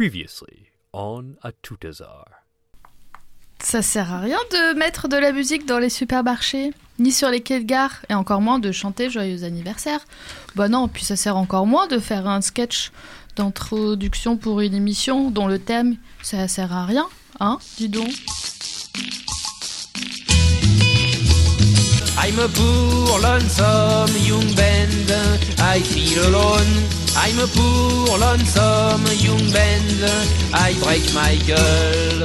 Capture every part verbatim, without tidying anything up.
Previously on A Tout Hasard. Ça sert à rien de mettre de la musique dans les supermarchés, ni sur les quais de gare, et encore moins de chanter Joyeux anniversaire. Bah non, puis ça sert encore moins de faire un sketch d'introduction pour une émission dont le thème, ça sert à rien, hein, dis donc. I'm a poor lonesome young band, I feel alone. I'm a poor lonesome young band, I break my girl.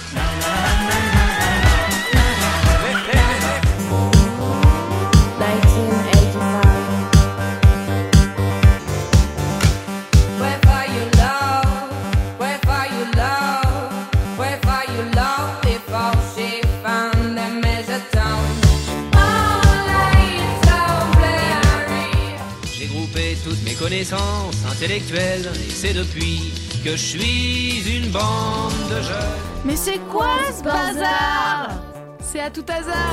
Connaissances intellectuelles, et c'est depuis que je suis une bande de jeunes. Mais c'est quoi ce bazar ? C'est à tout hasard.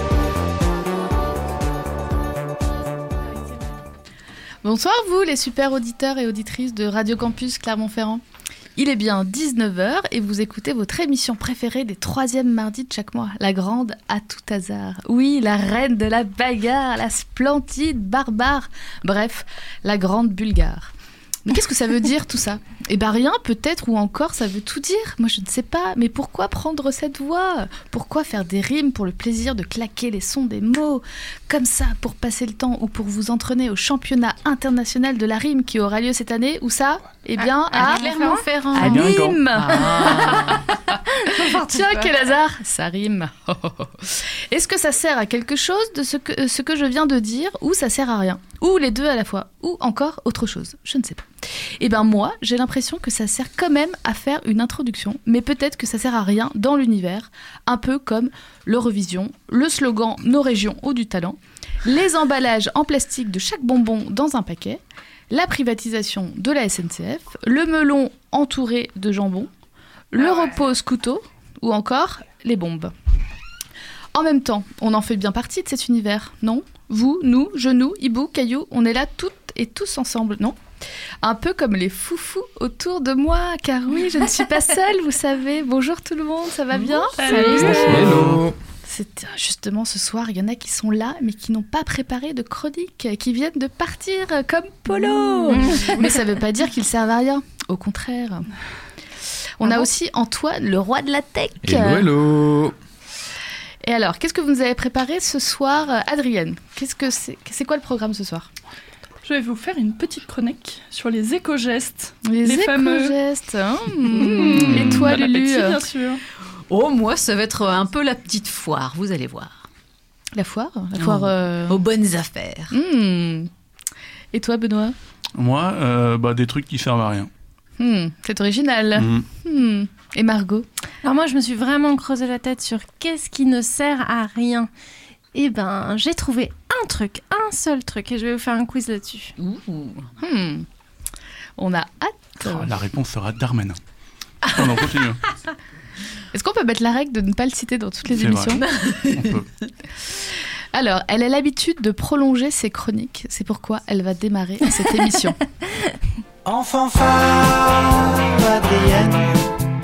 Bonsoir vous les super auditeurs et auditrices de Radio Campus Clermont-Ferrand. Il est bien dix-neuf heures et vous écoutez votre émission préférée des troisièmes mardis de chaque mois, la grande À Tout Hasard. Oui, la reine de la bagarre, la splendide barbare, bref, la grande bulgare. Mais qu'est-ce que ça veut dire tout ça ? Eh ben rien, peut-être, ou encore ça veut tout dire. Moi je ne sais pas, mais pourquoi prendre cette voie ? Pourquoi faire des rimes pour le plaisir de claquer les sons des mots ? Comme ça, pour passer le temps ou pour vous entraîner au championnat international de la rime qui aura lieu cette année, où ça ? Eh bien, à, à Clermont-Ferrand. À Nîmes. Ah. Tiens, quel hasard, ça rime. Est-ce que ça sert à quelque chose de ce que, ce que je viens de dire, ou ça sert à rien ? Ou les deux à la fois, ou encore autre chose, je ne sais pas. Eh bien moi, j'ai l'impression que ça sert quand même à faire une introduction, mais peut-être que ça sert à rien dans l'univers, un peu comme l'Eurovision, le slogan « Nos régions ont du talent », les emballages en plastique de chaque bonbon dans un paquet, la privatisation de la S N C F, le melon entouré de jambon, le ah ouais. repose couteau, ou encore les bombes. En même temps, on en fait bien partie de cet univers, non ? Vous, nous, genoux, hibou, cailloux, on est là toutes et tous ensemble, non ? Un peu comme les foufous autour de moi, car oui, je ne suis pas seule, vous savez. Bonjour tout le monde, ça va bien ? Salut. Hello. C'est justement ce soir, il y en a qui sont là, mais qui n'ont pas préparé de chronique, qui viennent de partir comme Polo. Mmh. Mais ça ne veut pas dire qu'ils servent à rien, au contraire. On ah a bon aussi Antoine, le roi de la tech. Hello, hello. Et alors, qu'est-ce que vous nous avez préparé ce soir, Adrienne ? Qu'est-ce que c'est, c'est quoi le programme ce soir ? Je vais vous faire une petite chronique sur les éco-gestes. Les, les éco-gestes. Hein mmh. Et toi, bon Lulu ? Bien sûr. Oh, moi, ça va être un peu la petite foire, vous allez voir. La foire ? La foire oh, euh... aux bonnes affaires. Mmh. Et toi, Benoît ? Moi, euh, bah, des trucs qui servent à rien. Mmh. C'est original. Mmh. Mmh. Et Margot ? Alors moi, je me suis vraiment creusé la tête sur qu'est-ce qui ne sert à rien. Eh ben, j'ai trouvé un truc, un seul truc, et je vais vous faire un quiz là-dessus. Ouh. Hmm. On a hâte. Oh, la réponse sera Darmanin. Oh non, continue. Est-ce qu'on peut mettre la règle de ne pas le citer dans toutes les C'est émissions ? On peut. Alors, elle a l'habitude de prolonger ses chroniques. C'est pourquoi elle va démarrer cette émission. En fanfare, Adrienne.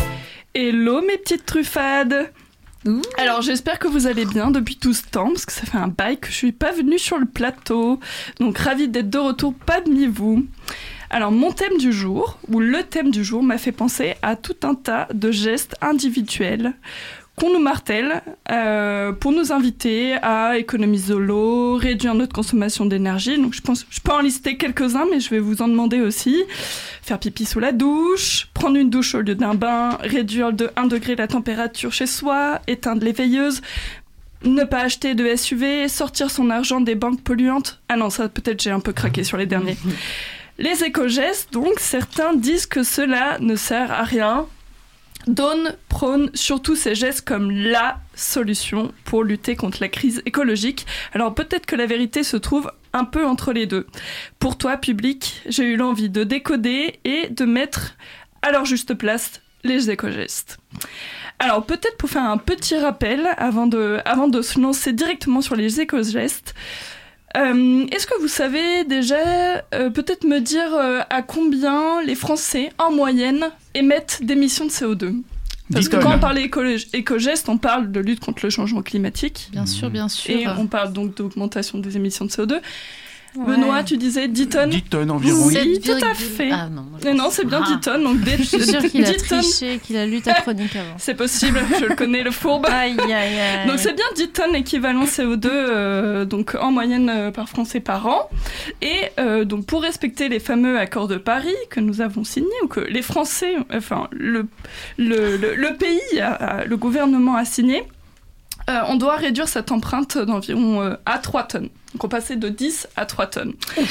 Hello mes petites truffades. Ouh. Alors j'espère que vous allez bien depuis tout ce temps, parce que ça fait un bail que je suis pas venue sur le plateau. Donc ravie d'être de retour parmi vous. Alors mon thème du jour, ou le thème du jour, m'a fait penser à tout un tas de gestes individuels qu'on nous martèle euh, pour nous inviter à économiser l'eau, réduire notre consommation d'énergie. Donc je pense, je peux en lister quelques-uns, mais je vais vous en demander aussi. Faire pipi sous la douche, prendre une douche au lieu d'un bain, réduire de un degré la température chez soi, éteindre les veilleuses, ne pas acheter de S U V, sortir son argent des banques polluantes. Ah non, ça peut-être j'ai un peu craqué sur les derniers. Les éco-gestes, donc, certains disent que cela ne sert à rien. Dawn prône surtout ces gestes comme la solution pour lutter contre la crise écologique. Alors peut-être que la vérité se trouve un peu entre les deux. Pour toi, public, j'ai eu l'envie de décoder et de mettre à leur juste place les éco-gestes. Alors peut-être pour faire un petit rappel avant de, avant de se lancer directement sur les éco-gestes, Euh, est-ce que vous savez déjà, euh, peut-être me dire euh, à combien les Français, en moyenne, émettent d'émissions de C O deux ? Parce dix que quand tonnes. on parle éco- éco-gestes, on parle de lutte contre le changement climatique. Bien sûr, bien sûr. Et on parle donc d'augmentation des émissions de C O deux. Ouais. Benoît, tu disais dix tonnes. dix tonnes environ. Oui, sept tout à virgule- fait. Ah non, moi, je Mais non, pense- c'est bien Ah. dix tonnes. Donc des, Je suis sûre qu'il a dix tonnes. triché, qu'il a lu ta chronique avant. C'est possible, je le connais, le fourbe. Aïe, aïe, aïe. Donc c'est bien dix tonnes équivalent C O deux euh, donc en moyenne euh, par Français par an. Et euh, donc pour respecter les fameux accords de Paris que nous avons signés, ou que les Français, enfin le, le, le, le pays, a- a- le gouvernement a signé, euh, on doit réduire cette empreinte d'environ euh, à trois tonnes. Donc on passait de dix à trois tonnes.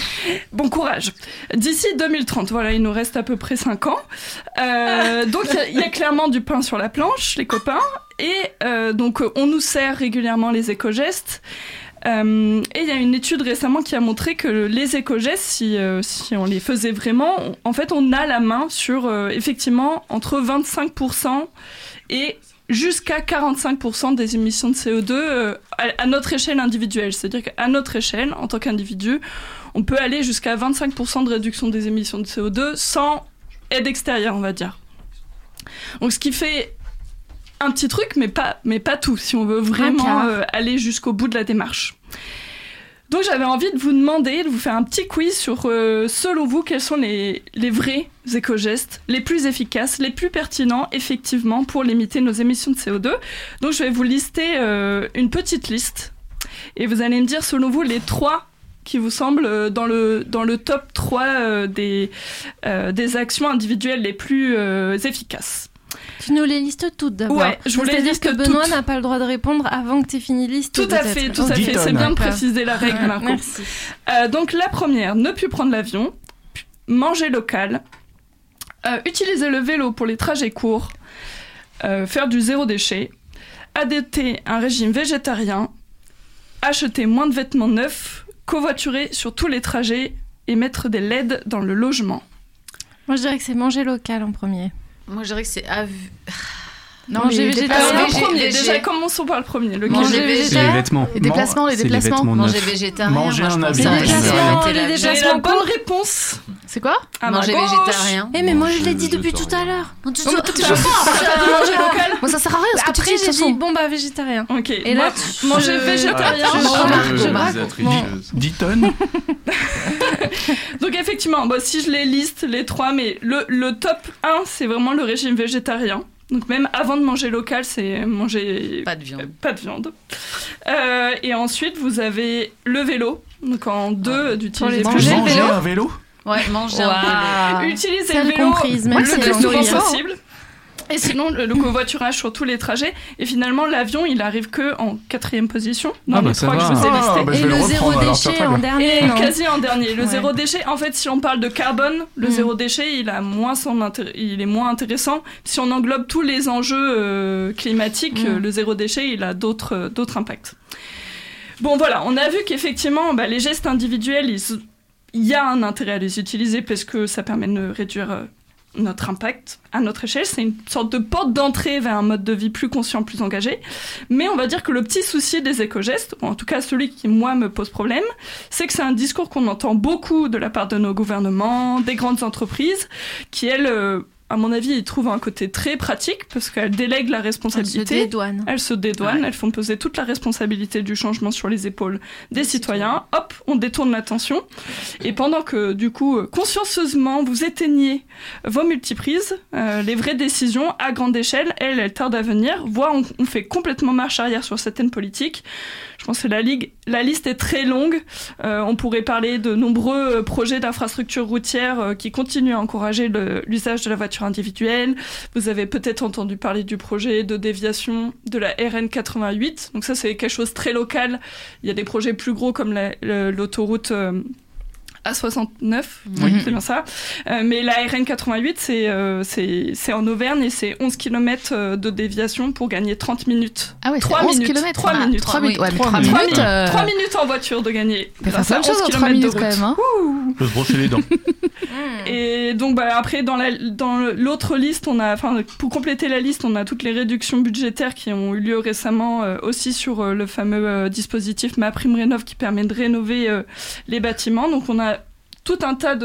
Bon courage. D'ici deux mille trente, voilà, il nous reste à peu près cinq ans. Euh, donc il y a- il y, a clairement du pain sur la planche, les copains. Et euh, donc on nous sert régulièrement les éco-gestes. Euh, et il y a une étude récemment qui a montré que les éco-gestes, si, euh, si on les faisait vraiment, on- en fait on a la main sur euh, effectivement entre vingt-cinq pour cent et jusqu'à quarante-cinq pour cent des émissions de C O deux euh, à, à notre échelle individuelle. C'est-à-dire qu'à notre échelle, en tant qu'individu, on peut aller jusqu'à vingt-cinq pour cent de réduction des émissions de C O deux sans aide extérieure, on va dire. Donc ce qui fait un petit truc, mais pas, mais pas tout, si on veut vraiment quart. euh, aller jusqu'au bout de la démarche. Donc j'avais envie de vous demander, de vous faire un petit quiz sur, euh, selon vous, quels sont les, les vrais éco-gestes, les plus efficaces, les plus pertinents, effectivement, pour limiter nos émissions de C O deux. Donc je vais vous lister euh, une petite liste, et vous allez me dire, selon vous, les trois qui vous semblent euh, dans le, dans le top trois euh, des, euh, des actions individuelles les plus euh, efficaces. Tu nous les listes toutes d'abord. Ouais, je vous les C'est-à-dire liste que Benoît toutes. n'a pas le droit de répondre avant que tu aies fini liste. Tout à fait, tout à Dix fait. C'est tonnes. bien de D'accord. préciser la règle, Ouais, Marco. Merci. Euh, donc la première, ne plus prendre l'avion, manger local, euh, utiliser le vélo pour les trajets courts, euh, faire du zéro déchet, adopter un régime végétarien, acheter moins de vêtements neufs, covoiturer sur tous les trajets et mettre des L E D dans le logement. Moi, je dirais que c'est manger local en premier. Moi, je dirais que c'est à Non, Manger mais les végétarien. Alors, déplacements, le végé- premier, végé- déjà commençons par le premier. Lequel Manger Manger végétarien. C'est les vêtements. Les déplacements, les C'est déplacements. vêtements manger neufs. végétarien. Manger moi, je un pense avion. que ça Les déplacements, arrêter les l'avion. J'ai la déplacements bonne courts. réponse. C'est quoi À ma Manger gauche. végétarien. Eh, mais moi, je Manger l'ai dit depuis tout végétarien. à l'heure. Non, mais toi, t'as dit manger local. Moi, ça sert à rien ce que tu Après, dis, de j'ai toute façon. dit, bon, bah, végétarien. Ok. Et moi, là, tu- manger je- végétarien. je- je- remarque, Euh, je vous remarque. êtes tricheuse. dix tonnes. Donc effectivement, bah, si je les liste, les trois, mais le, le top un, c'est vraiment le régime végétarien. Donc même avant de manger local, c'est manger Pas de viande. euh, pas de viande. Euh, et ensuite, vous avez le vélo. Donc en deux, d'utiliser Pour plus les le manger Manger vélo. un vélo. Ouais, manger un Waouh. peu. Utiliser Celle le vélo comprise, même le si plus elle en souvent ressort. possible. Et sinon, le, le covoiturage sur tous les trajets. Et finalement, l'avion, il arrive que en quatrième position dans Ah bah les ça trois que va. je vous ai Ah, listés. bah, je Et vais le le zéro reprendre, alors, c'est déchet très en bien. dernier, Et non quasi en dernier. Le Ouais. zéro déchet, en fait, si on parle de carbone, le Mm. zéro déchet, il, a moins son intér- il est moins intéressant. Si on englobe tous les enjeux euh, climatiques, Mm. euh, le zéro déchet, il a d'autres euh, d'autres impacts. Bon, voilà, on a vu qu'effectivement, bah, les gestes individuels, ils- il y a un intérêt à les utiliser parce que ça permet de réduire euh, notre impact à notre échelle. C'est une sorte de porte d'entrée vers un mode de vie plus conscient, plus engagé. Mais on va dire que le petit souci des éco-gestes, ou en tout cas celui qui, moi, me pose problème, c'est que c'est un discours qu'on entend beaucoup de la part de nos gouvernements, des grandes entreprises, qui, elles, euh, à mon avis, y trouvent un côté très pratique parce qu'elles délèguent la Elle se responsabilité. dédouane. Elles se dédouanent, Ouais. elles font peser toute la responsabilité du changement sur les épaules des citoyens. Hop, on détourne l'attention. Et pendant que, du coup, euh, consciencieusement, vous éteignez vos multiprises, euh, les vraies décisions à grande échelle, elles, elles tardent à venir. Voire, on, on fait complètement marche arrière sur certaines politiques. Je pense que la, ligue, la liste est très longue. Euh, on pourrait parler de nombreux euh, projets d'infrastructures routières euh, qui continuent à encourager le- l'usage de la voiture individuelle. Vous avez peut-être entendu parler du projet de déviation de la R N quatre-vingt-huit. Donc ça, c'est quelque chose de très local. Il y a des projets plus gros comme la- le- l'autoroute euh, A soixante-neuf, Oui. c'est bien ça. Euh, mais la R N quatre-vingt-huit, c'est, euh, c'est, c'est en Auvergne et c'est onze kilomètres de déviation pour gagner trente minutes. Ah ouais, trois c'est onze minutes. kilomètres. trois Ah, minutes. trois minutes. Ouais, mais trois trois minutes. minutes. euh, trois minutes en voiture de gagner. On peut faire grâce à plein de choses onze en trois kilomètres minutes de quand route. même. Hein. On peut se brosser les dents. Et donc bah, après dans, la, dans l'autre liste, on a, enfin, pour compléter la liste, on a toutes les réductions budgétaires qui ont eu lieu récemment euh, aussi sur euh, le fameux euh, dispositif MaPrimeRénov' qui permet de rénover euh, les bâtiments. Donc on a tout un tas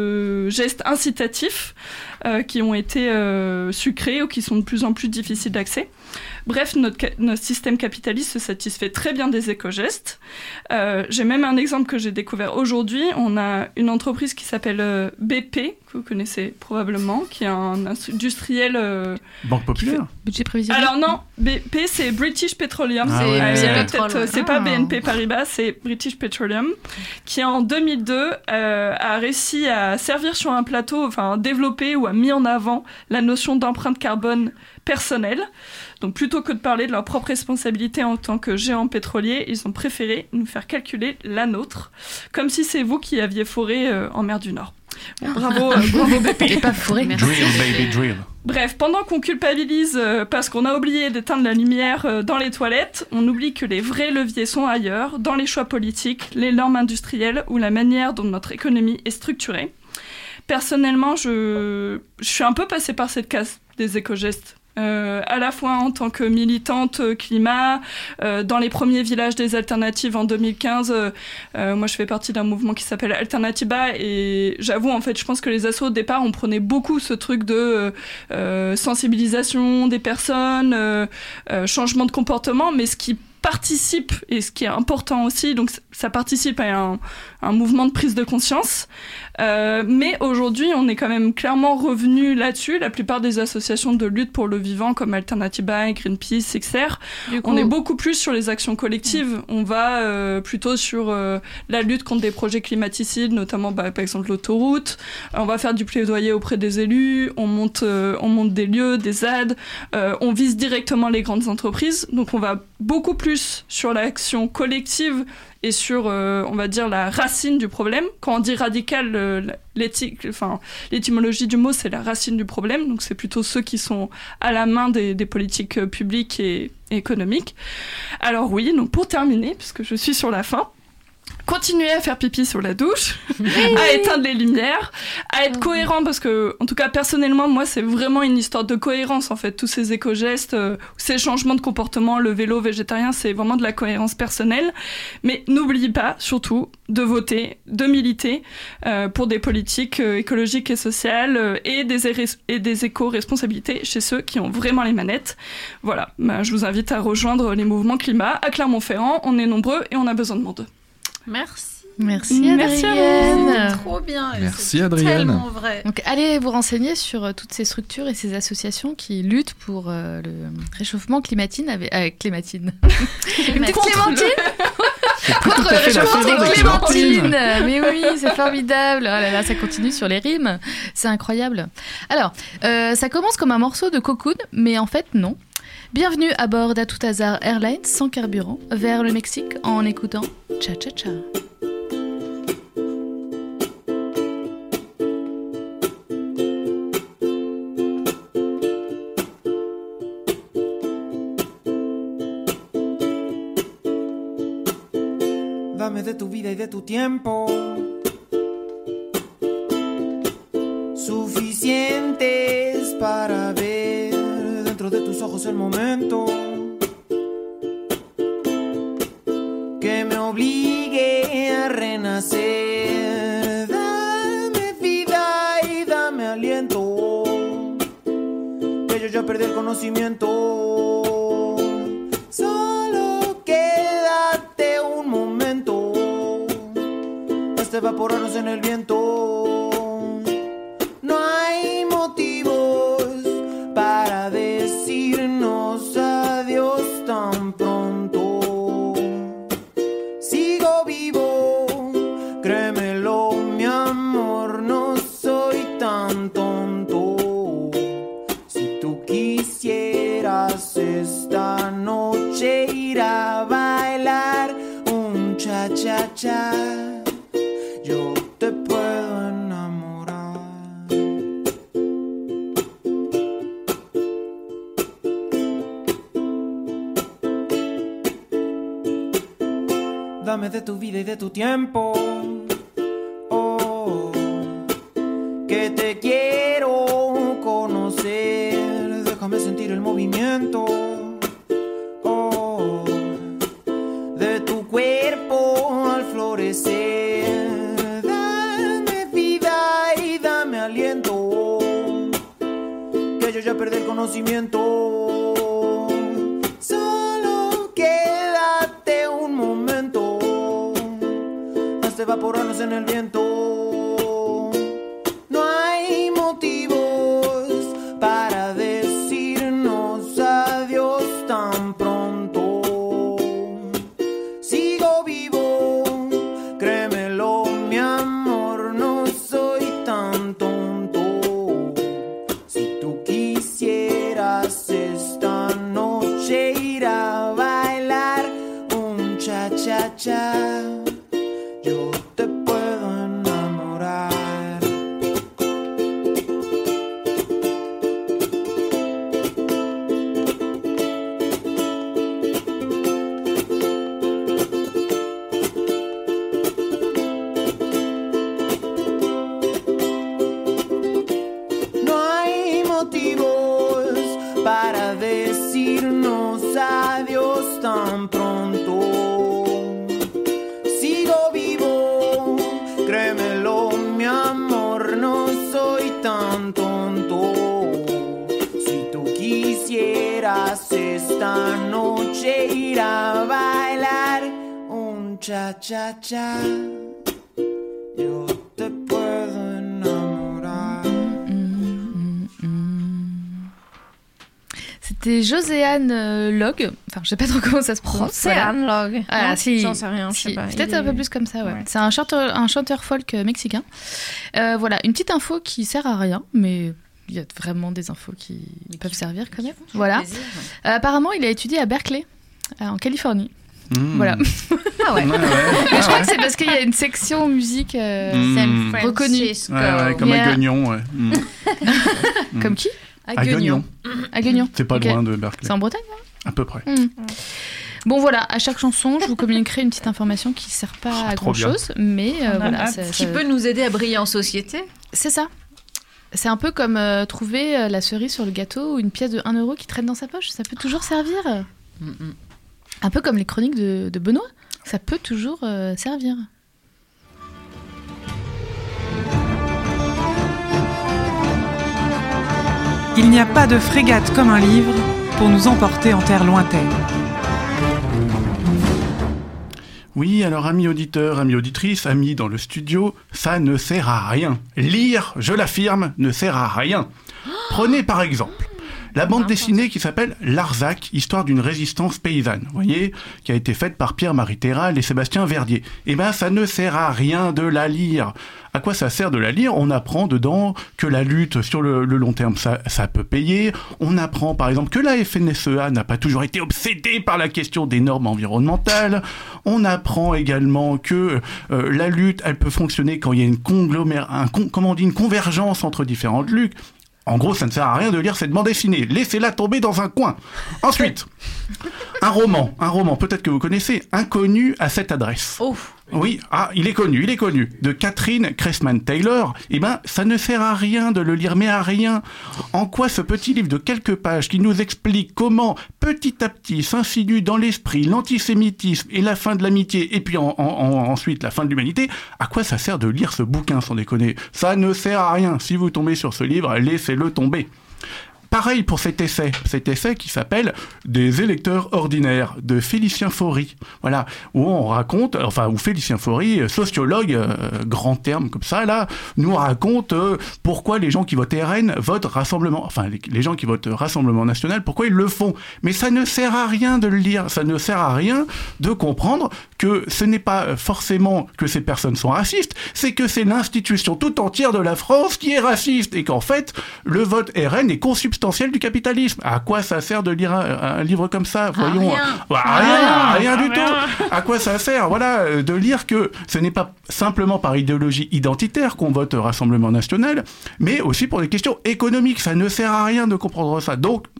de gestes incitatifs euh, qui ont été euh, sucrés ou qui sont de plus en plus difficiles d'accès. Bref, notre, ca- notre système capitaliste se satisfait très bien des éco-gestes. Euh, j'ai même un exemple que j'ai découvert aujourd'hui. On a une entreprise qui s'appelle euh, B P, que vous connaissez probablement, qui est un industriel... euh, Banque populaire. Budget prévisionnel. Alors non, B P c'est British Petroleum, Ah c'est, ouais. euh, C'est peut-être, pétrole, ouais. c'est pas Ah. B N P Paribas, c'est British Petroleum, qui en deux mille deux euh, a réussi à servir sur un plateau, enfin développer ou a mis en avant la notion d'empreinte carbone personnelle. Donc plutôt que de parler de leur propre responsabilité en tant que géant pétrolier, ils ont préféré nous faire calculer la nôtre, comme si c'est vous qui aviez foré euh, en mer du Nord. Bon, bravo, euh, bravo B P. Il est pas fourré. Merci. Drill, baby, drill. Bref, pendant qu'on culpabilise euh, parce qu'on a oublié d'éteindre la lumière euh, dans les toilettes, on oublie que les vrais leviers sont ailleurs, dans les choix politiques, les normes industrielles ou la manière dont notre économie est structurée. Personnellement, je, je suis un peu passée par cette case des éco-gestes. Euh, à la fois en tant que militante euh, climat, euh, dans les premiers villages des alternatives en deux mille quinze, euh, euh, moi je fais partie d'un mouvement qui s'appelle Alternatiba et j'avoue en fait je pense que les assos au départ on prenait beaucoup ce truc de euh, euh, sensibilisation des personnes, euh, euh, changement de comportement, mais ce qui participe, et ce qui est important aussi, donc ça participe à un, un mouvement de prise de conscience. Euh, mais aujourd'hui, on est quand même clairement revenu là-dessus. La plupart des associations de lutte pour le vivant, comme Alternatiba, Greenpeace, et cetera, on est beaucoup plus sur les actions collectives. On va euh, plutôt sur euh, la lutte contre des projets climaticides, notamment bah, par exemple l'autoroute. On va faire du plaidoyer auprès des élus. On monte, euh, on monte des lieux, des Z A D. Euh, on vise directement les grandes entreprises. Donc on va beaucoup plus sur l'action collective et sur, euh, on va dire, la racine du problème. Quand on dit radical, euh, l'éthique, enfin, l'étymologie du mot, c'est la racine du problème. Donc c'est plutôt ceux qui sont à la main des, des politiques publiques et, et économiques. Alors oui, donc pour terminer, puisque je suis sur la fin, continuer à faire pipi sur la douche, à éteindre les lumières, à être cohérent, parce que, en tout cas, personnellement, moi, c'est vraiment une histoire de cohérence, en fait. Tous ces éco-gestes, euh, ces changements de comportement, le vélo végétarien, c'est vraiment de la cohérence personnelle. Mais n'oublie pas, surtout, de voter, de militer euh, pour des politiques euh, écologiques et sociales euh, et des, éres- et des éco-responsabilités chez ceux qui ont vraiment les manettes. Voilà, bah, je vous invite à rejoindre les mouvements climat à Clermont-Ferrand. On est nombreux et on a besoin de monde. Merci. Merci Merci à Adrienne. Trop bien. et Merci, c'est Adrienne. Tellement vrai. Donc allez vous renseigner sur euh, toutes ces structures et ces associations qui luttent pour euh, le réchauffement climatine avec euh, climatine. Une petite Clémentine contre le réchauffement saison des des Clémentines. Clémentines. Mais oui, c'est formidable. Oh là là, ça continue sur les rimes. C'est incroyable. Alors, euh, ça commence comme un morceau de Cocoon, mais en fait non. Bienvenue à bord d'A Tout Hasard Airlines sans carburant vers le Mexique en écoutant Cha Cha Cha. Dame de tu vida y de tu tiempo, suficientes para ver dentro de tus ojos el momento que me obligue a renacer. Dame vida y dame aliento, que yo ya perdí el conocimiento. Solo quédate un momento hasta evaporarnos en el viento. No hay motivos para decirnos adiós tan pronto. Sigo vivo, créemelo, mi amor, no soy tan tonto. Si tú quisieras esta noche ir a bailar un cha-cha-cha, yo te dame de tu vida y de tu tiempo. Oh, que te quiero conocer, déjame sentir el movimiento. Oh, de tu cuerpo al florecer, dame vida y dame aliento, que yo ya perdí el conocimiento. Solo quédate un momento hasta evaporarnos en el viento. No hay motivos para decirnos adiós tan pronto. Sigo vivo, créemelo, mi amor, no soy tan tonto. Si tú quisieras esta noche ir a bailar un cha-cha-cha, yo te puedo enamorar. No hay motivos para decirnos adiós tan pronto. Sigo vivo, créemelo, mi amor, no soy tan tonto. Si tú quisieras esta noche ir a bailar un cha-cha-cha, yo te puedo enamorar. C'était Joséanne euh, Log. Enfin, je sais pas trop comment ça se prononce. C'est Voilà. Anne Log. Ah, Non, si. J'en sais rien, je Si, sais pas. peut-être Il un peu est- plus comme ça, ouais. Ouais. C'est un chanteur, un chanteur folk euh, mexicain. Euh, voilà, une petite info qui sert à rien, mais il y a vraiment des infos qui peuvent servir quand même. Voilà. Euh, apparemment, il a étudié à Berkeley, euh, en Californie. Mmh. Voilà. Ah ouais. Ouais, ouais. Mais je crois que c'est parce qu'il y a une section musique euh, Mmh. San reconnue. Francisco. Ouais, ouais, comme Yeah. à Guignon, ouais. Mmh. Comme qui À Guignon. À Guignon. C'est pas Ok. loin de Berkeley. C'est en Bretagne. À peu près. Hmm. Bon voilà, à chaque chanson, je vous communiquerai une petite information qui sert pas à trop grand bien. chose, mais euh, On a voilà, hâte. ça- Qui ça- peut nous aider à briller en société. c'est ça. C'est un peu comme euh, trouver euh, la cerise sur le gâteau ou une pièce de un euro qui traîne dans sa poche, ça peut toujours servir. Mm, mm. Un peu comme les chroniques de, de Benoît, ça peut toujours euh, servir. Il n'y a pas de frégate comme un livre pour nous emporter en terre lointaine. Oui, alors amis auditeurs, amis auditrices, amis dans le studio, ça ne sert à rien. Lire, je l'affirme, ne sert à rien. Prenez par exemple la bande dessinée qui s'appelle Larzac, histoire d'une résistance paysanne, vous voyez, qui a été faite par Pierre-Marie Terral et Sébastien Verdier. Eh ben, ça ne sert à rien de la lire. À quoi ça sert de la lire ? On apprend dedans que la lutte sur le, le long terme, ça, ça peut payer. On apprend par exemple que la F N S E A n'a pas toujours été obsédée par la question des normes environnementales. On apprend également que euh, la lutte, elle peut fonctionner quand il y a une conglomère, un con, comment on dit, une convergence entre différentes luttes. En gros, ça ne sert à rien de lire cette bande dessinée. Laissez-la tomber dans un coin. Ensuite, un roman, un roman, peut-être que vous connaissez, Inconnu à cette adresse. Oh. Oui, ah, il est connu, il est connu. De Catherine Cressman-Taylor. Eh ben, ça ne sert à rien de le lire, mais à rien. En quoi ce petit livre de quelques pages qui nous explique comment, petit à petit, s'insinue dans l'esprit l'antisémitisme et la fin de l'amitié, et puis en, en, en, ensuite la fin de l'humanité, à quoi ça sert de lire ce bouquin, sans déconner ? Ça ne sert à rien. Si vous tombez sur ce livre, laissez-le tomber. Pareil pour cet essai, cet essai qui s'appelle « Des électeurs ordinaires » de Félicien Faury. Voilà, où on raconte, enfin, où Félicien Faury, sociologue, euh, grand terme comme ça, là, nous raconte euh, pourquoi les gens qui votent R N votent Rassemblement, enfin, les, les gens qui votent Rassemblement National, pourquoi ils le font. Mais ça ne sert à rien de le lire, ça ne sert à rien de comprendre que ce n'est pas forcément que ces personnes sont racistes, c'est que c'est l'institution tout entière de la France qui est raciste, et qu'en fait, le vote R N est consubstantiel du capitalisme. À quoi ça sert de lire un, un livre comme ça ? Voyons. rien. Bah, rien, rien du tout. À quoi ça sert ? Voilà, de lire que ce n'est pas simplement par idéologie identitaire qu'on vote Rassemblement National, mais aussi pour des questions économiques. Ça ne sert à rien de comprendre ça. Donc,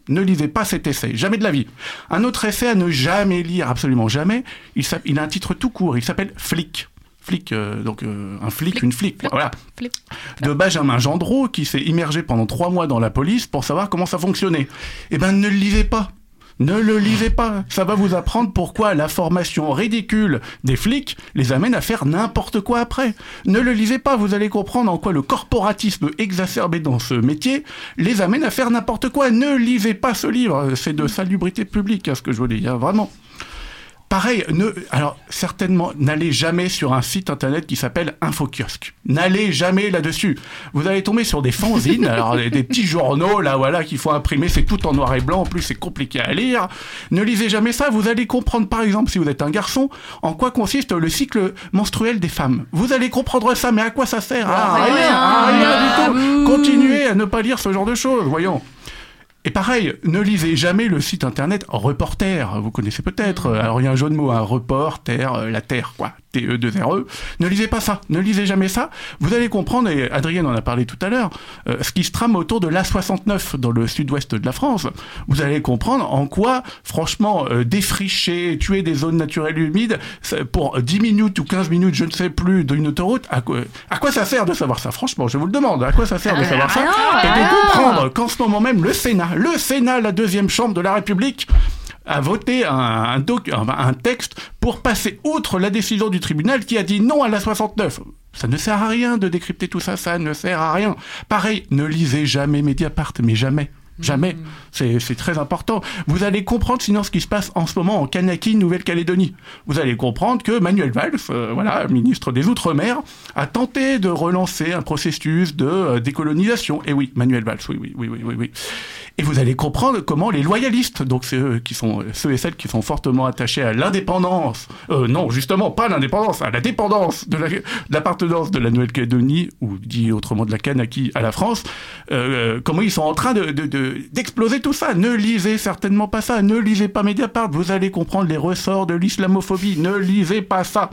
Ne lisez pas cet essai, jamais de la vie. Un autre essai à ne jamais lire, absolument jamais, il, il a un titre tout court, il s'appelle Flic. Flic, euh, donc euh, un flic, flic, une flic, flic, voilà. Flic. De Benjamin Gendreau, qui s'est immergé pendant trois mois dans la police pour savoir comment ça fonctionnait. Eh ben, ne le lisez pas. Ne le lisez pas. Ça va vous apprendre pourquoi la formation ridicule des flics les amène à faire n'importe quoi après. Ne le lisez pas. Vous allez comprendre en quoi le corporatisme exacerbé dans ce métier les amène à faire n'importe quoi. Ne lisez pas ce livre. C'est de salubrité publique, hein, ce que je vous dis, hein, vraiment. Pareil, ne, alors certainement, n'allez jamais sur un site internet qui s'appelle InfoKiosque. N'allez jamais là-dessus. Vous allez tomber sur des fanzines, alors des, des petits journaux, là, voilà, qu'il faut imprimer, c'est tout en noir et blanc, en plus c'est compliqué à lire. Ne lisez jamais ça, vous allez comprendre, par exemple, si vous êtes un garçon, en quoi consiste le cycle menstruel des femmes. Vous allez comprendre ça, mais à quoi ça sert? Ah, rien, ah, rien du tout. Continuez à ne pas lire ce genre de choses, voyons. Et pareil, ne lisez jamais le site internet Reporter, vous connaissez peut-être, alors il y a un jeu de mots, un reporter, la terre, quoi, T E deux R E, ne lisez pas ça, ne lisez jamais ça, vous allez comprendre, et Adrien en a parlé tout à l'heure, euh, ce qui se trame autour de l'A soixante-neuf dans le sud-ouest de la France, vous allez comprendre en quoi, franchement, euh, défricher, tuer des zones naturelles humides, pour dix minutes ou quinze minutes, je ne sais plus, d'une autoroute, à quoi, à quoi ça sert de savoir ça? Franchement, je vous le demande, à quoi ça sert de savoir ça? Et de comprendre qu'en ce moment même, le Sénat, le Sénat, la deuxième chambre de la République, a voté un, un, doc, un, un texte pour passer outre la décision du tribunal qui a dit non à l'A soixante-neuf. Ça ne sert à rien de décrypter tout ça, ça ne sert à rien. Pareil, ne lisez jamais Mediapart, mais jamais. Jamais. Mmh. C'est, c'est très important. Vous allez comprendre sinon ce qui se passe en ce moment en Kanaki, Nouvelle-Calédonie. Vous allez comprendre que Manuel Valls, euh, voilà, ministre des Outre-mer, a tenté de relancer un processus de euh, décolonisation. Et oui, Manuel Valls, oui, oui, oui, oui, oui, oui. Et vous allez comprendre comment les loyalistes, donc ceux qui sont ceux et celles qui sont fortement attachés à l'indépendance, euh, non, justement, pas l'indépendance, à la dépendance de, la, de l'appartenance de la Nouvelle-Calédonie, ou dit autrement de la Kanaki à la France, euh, comment ils sont en train de, de, de d'exploser tout ça. Ne lisez certainement pas ça. Ne lisez pas Mediapart. Vous allez comprendre les ressorts de l'islamophobie. Ne lisez pas ça.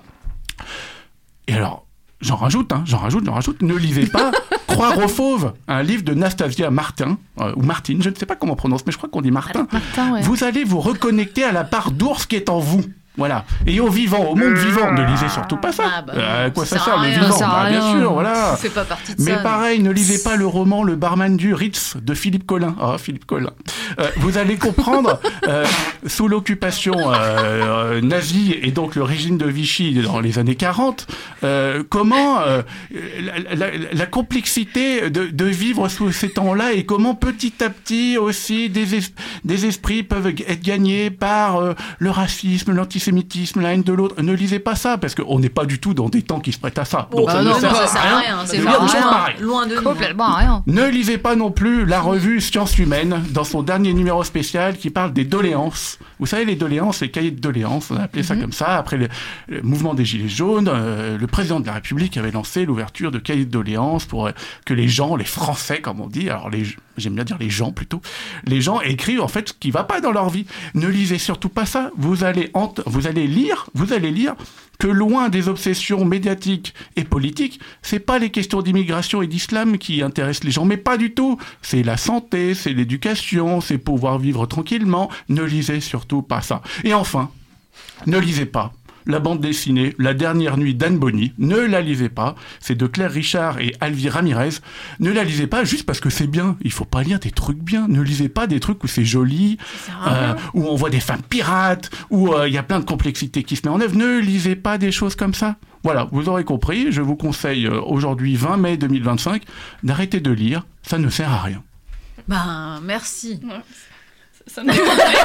Et alors, j'en rajoute, hein, j'en rajoute, j'en rajoute. Ne lisez pas Croire aux fauves, un livre de Nastasia Martin, euh, ou Martine, je ne sais pas comment on prononce, mais je crois qu'on dit Martin. Martin, ouais. Vous allez vous reconnecter à la part d'ours qui est en vous. Voilà. Et au vivant, au monde vivant, ne lisez surtout pas ça. Ah bah, euh, à quoi ça, ça sert, le vivant? Bah, bien sûr, voilà. Fait pas partie de Mais ça, pareil, ne lisez pas le roman Le barman du Ritz de Philippe Collin. Ah, oh, Philippe Collin. Euh, vous allez comprendre, euh, sous l'occupation euh, nazie et donc le régime de Vichy dans les années quarante, euh, comment euh, la, la, la complexité de, de vivre sous ces temps-là et comment petit à petit aussi des, es- des esprits peuvent être gagnés par euh, le racisme, l'antisémitisme, la haine de l'autre. Ne lisez pas ça, parce qu'on n'est pas du tout dans des temps qui se prêtent à ça. Donc bah ça non, ne sert ça sert à rien. C'est vraiment loin de nous. Complètement rien. Ne lisez pas non plus la revue Sciences Humaines, dans son dernier numéro spécial, qui parle des doléances. Vous savez, les doléances, les cahiers de doléances, on a appelé mm-hmm. ça comme ça. Après le, le mouvement des Gilets jaunes, euh, le président de la République avait lancé l'ouverture de cahiers de doléances pour euh, que les gens, les Français, comme on dit, alors les, j'aime bien dire les gens plutôt, les gens écrivent en fait ce qui va pas dans leur vie. Ne lisez surtout pas ça. Vous allez, ent- vous allez lire, vous allez lire que loin des obsessions médiatiques et politiques, c'est pas les questions d'immigration et d'islam qui intéressent les gens, mais pas du tout. C'est la santé, c'est l'éducation, c'est pouvoir vivre tranquillement. Ne lisez surtout pas ça. Et enfin, ne lisez pas la bande dessinée La dernière nuit d'Anne Bonny. Ne la lisez pas. C'est de Claire Richard et Alvi Ramirez. Ne la lisez pas juste parce que c'est bien. Il faut pas lire des trucs bien. Ne lisez pas des trucs où c'est joli, euh, où on voit des femmes pirates, où il euh, y a plein de complexités qui se met en œuvre. Ne lisez pas des choses comme ça. Voilà, vous aurez compris. Je vous conseille euh, aujourd'hui, vingt mai deux mille vingt-cinq, d'arrêter de lire. Ça ne sert à rien. Ben, merci. Ouais. Ça de,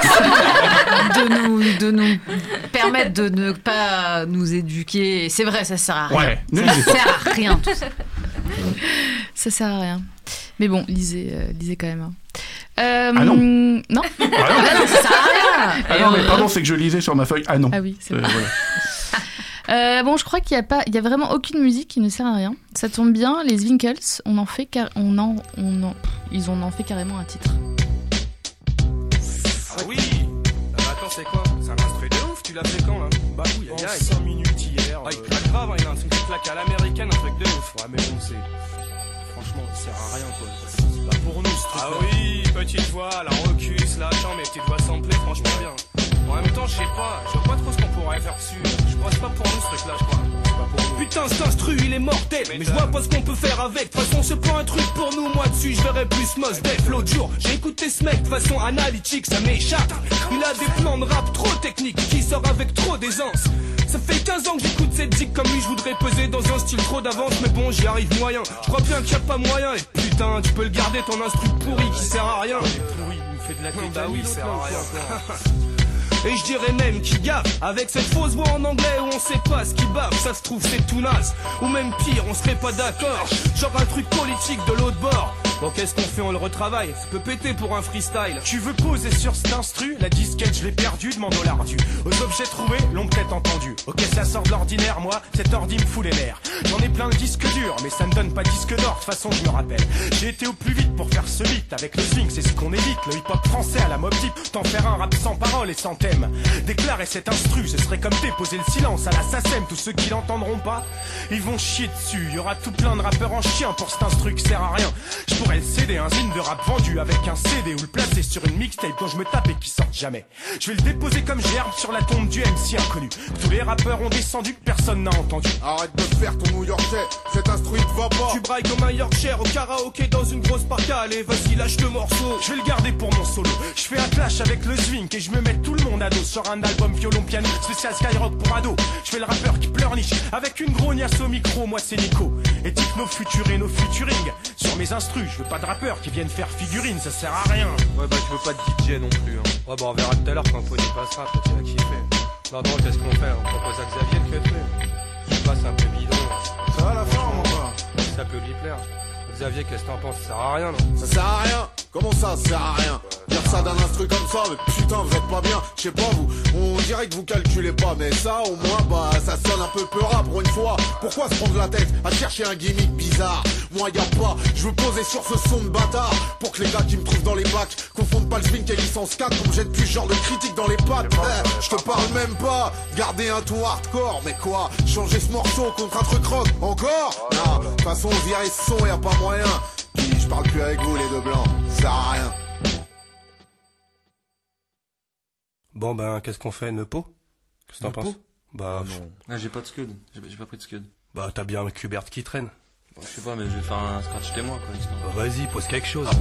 nous, de nous permettre de ne pas nous éduquer. C'est vrai, ça sert à rien. Ouais, ça ne sert à rien, tout ça. Ça sert à rien. Mais bon, lisez, euh, lisez quand même. Hein. Euh, ah non Non, ah non. Ah non, ça sert à rien. Ah non, mais pardon, c'est que je lisais sur ma feuille. Ah non. Ah oui, c'est euh, vrai. Voilà. Euh, bon, je crois qu'il y a pas, il y a vraiment aucune musique qui ne sert à rien. Ça tombe bien, les Winkles, on en fait, car, on en, on en, ils en ont fait carrément un titre. Ah oui. Ah, attends, c'est quoi? C'est un instru de ouf. Tu l'as fait quand là? Bah oui, il y a cinq minutes hier. Ah, il claque grave, hein, il a un truc qui claque à l'américaine, un truc de ouf. Ouais, mais bon, c'est franchement, ça sert à rien quoi. C'est pas pour nous ce truc. Ah oui, petite voix, la recuse. cet instru il est mortel. Mais je vois pas ce qu'on peut faire avec. De toute façon c'est pas un truc pour nous, moi dessus je verrais plus Mos Def. L'autre jour j'ai écouté ce mec de façon analytique, ça m'échappe. Il a des plans de rap trop techniques qui sort avec trop d'aisance. Ça fait quinze ans que j'écoute cette zik comme lui, je voudrais peser dans un style trop d'avance. Mais bon j'y arrive moyen, je crois bien qu'il y a pas moyen. Et putain tu peux le garder ton instru pourri qui sert à rien. Pourri, il me fait de la tête. Bah oui, sert à rien. Et je dirais même qu'il gaffe avec cette fausse voix en anglais où on sait pas ce qui bave. Ça se trouve c'est tout naze. Ou même pire, on serait pas d'accord. Genre un truc politique de l'autre bord. Bon qu'est-ce qu'on fait, on le retravaille. Ça peut péter pour un freestyle. Tu veux poser sur cet instru, la disquette je l'ai perdue, demande au lardu. Aux objets trouvés, l'ont peut-être entendu. Ok ça sort de l'ordinaire, moi, cet ordi me fout les nerfs. J'en ai plein le disque dur, mais ça ne donne pas disque d'or, de toute façon je me rappelle. J'ai été au plus vite pour faire ce beat. Avec le swing c'est ce qu'on évite, le hip-hop français à la Mobb Deep. T'en faire un rap sans parole et sans thème. Déclarer cet instru, ce serait comme déposer le silence à la S A C E M. Tous ceux qui l'entendront pas, ils vont chier dessus. Il y aura tout plein de rappeurs en chien pour cet instru qui sert à rien. Je pourrais le céder, un zine de rap vendu avec un C D ou le placer sur une mixtape dont je me tape et qui sort jamais. Je vais le déposer comme gerbe sur la tombe du M C inconnu. Tous les rappeurs ont descendu que personne n'a entendu. Arrête de faire ton New-Yorkais, cet instru il te va pas. Tu brailles comme un Yorkshire au karaoké dans une grosse parka. Allez vas-y lâche le morceau. Je vais le garder pour mon solo. Je fais un clash avec le swing et je me mets tout le monde à dos sur un album violon piano spécial Skyrock pour ado. Je fais le rappeur qui pleurniche avec une grognasse au micro. Moi c'est Nico et techno futur et nos futuring. Sur mes instrus, je veux pas de rappeurs qui viennent faire figurine, ça sert à rien. Ouais bah tu veux pas de D J non plus hein. Ouais bah on verra tout à l'heure quand Pony passera, peut-être qu'il va kiffer. Non non qu'est-ce qu'on fait? On propose à Xavier de le fait. Je sais pas, c'est un peu bidon. Ça va la forme ou pas? Ça peut lui plaire. Xavier, qu'est-ce que t'en penses? Ça sert à rien, non? Ça sert à rien? Comment ça, ça sert à rien? Dire ça d'un instru comme ça, mais putain, vous êtes pas bien. Je sais pas, vous, on dirait que vous calculez pas, mais ça, au moins, bah, ça sonne un peu peura pour une fois. Pourquoi se prendre la tête à chercher un gimmick bizarre? Moi, y a pas, je veux poser sur ce son de bâtard. Pour que les gars qui me trouvent dans les bacs confondent pas le swing et licence quatre, qu'on me jette plus ce genre de critique dans les pattes. Eh, je te parle même pas. Garder un ton hardcore, mais quoi? Changer ce morceau contre un truc rock, encore? Non, de toute façon, on dirait ce son, y a pas moyen. Puis je parle plus avec vous, les deux blancs. Ça sert à rien. Bon ben, qu'est-ce qu'on fait, Nepo? Qu'est-ce que t'en penses? Bah non. Ah, j'ai pas de scud. J'ai, j'ai pas pris de scud. Bah t'as bien un Qbert qui traîne. Bon, je sais pas, mais je vais faire un scratch témoin quoi. Histoire. Bah, vas-y, pose quelque chose.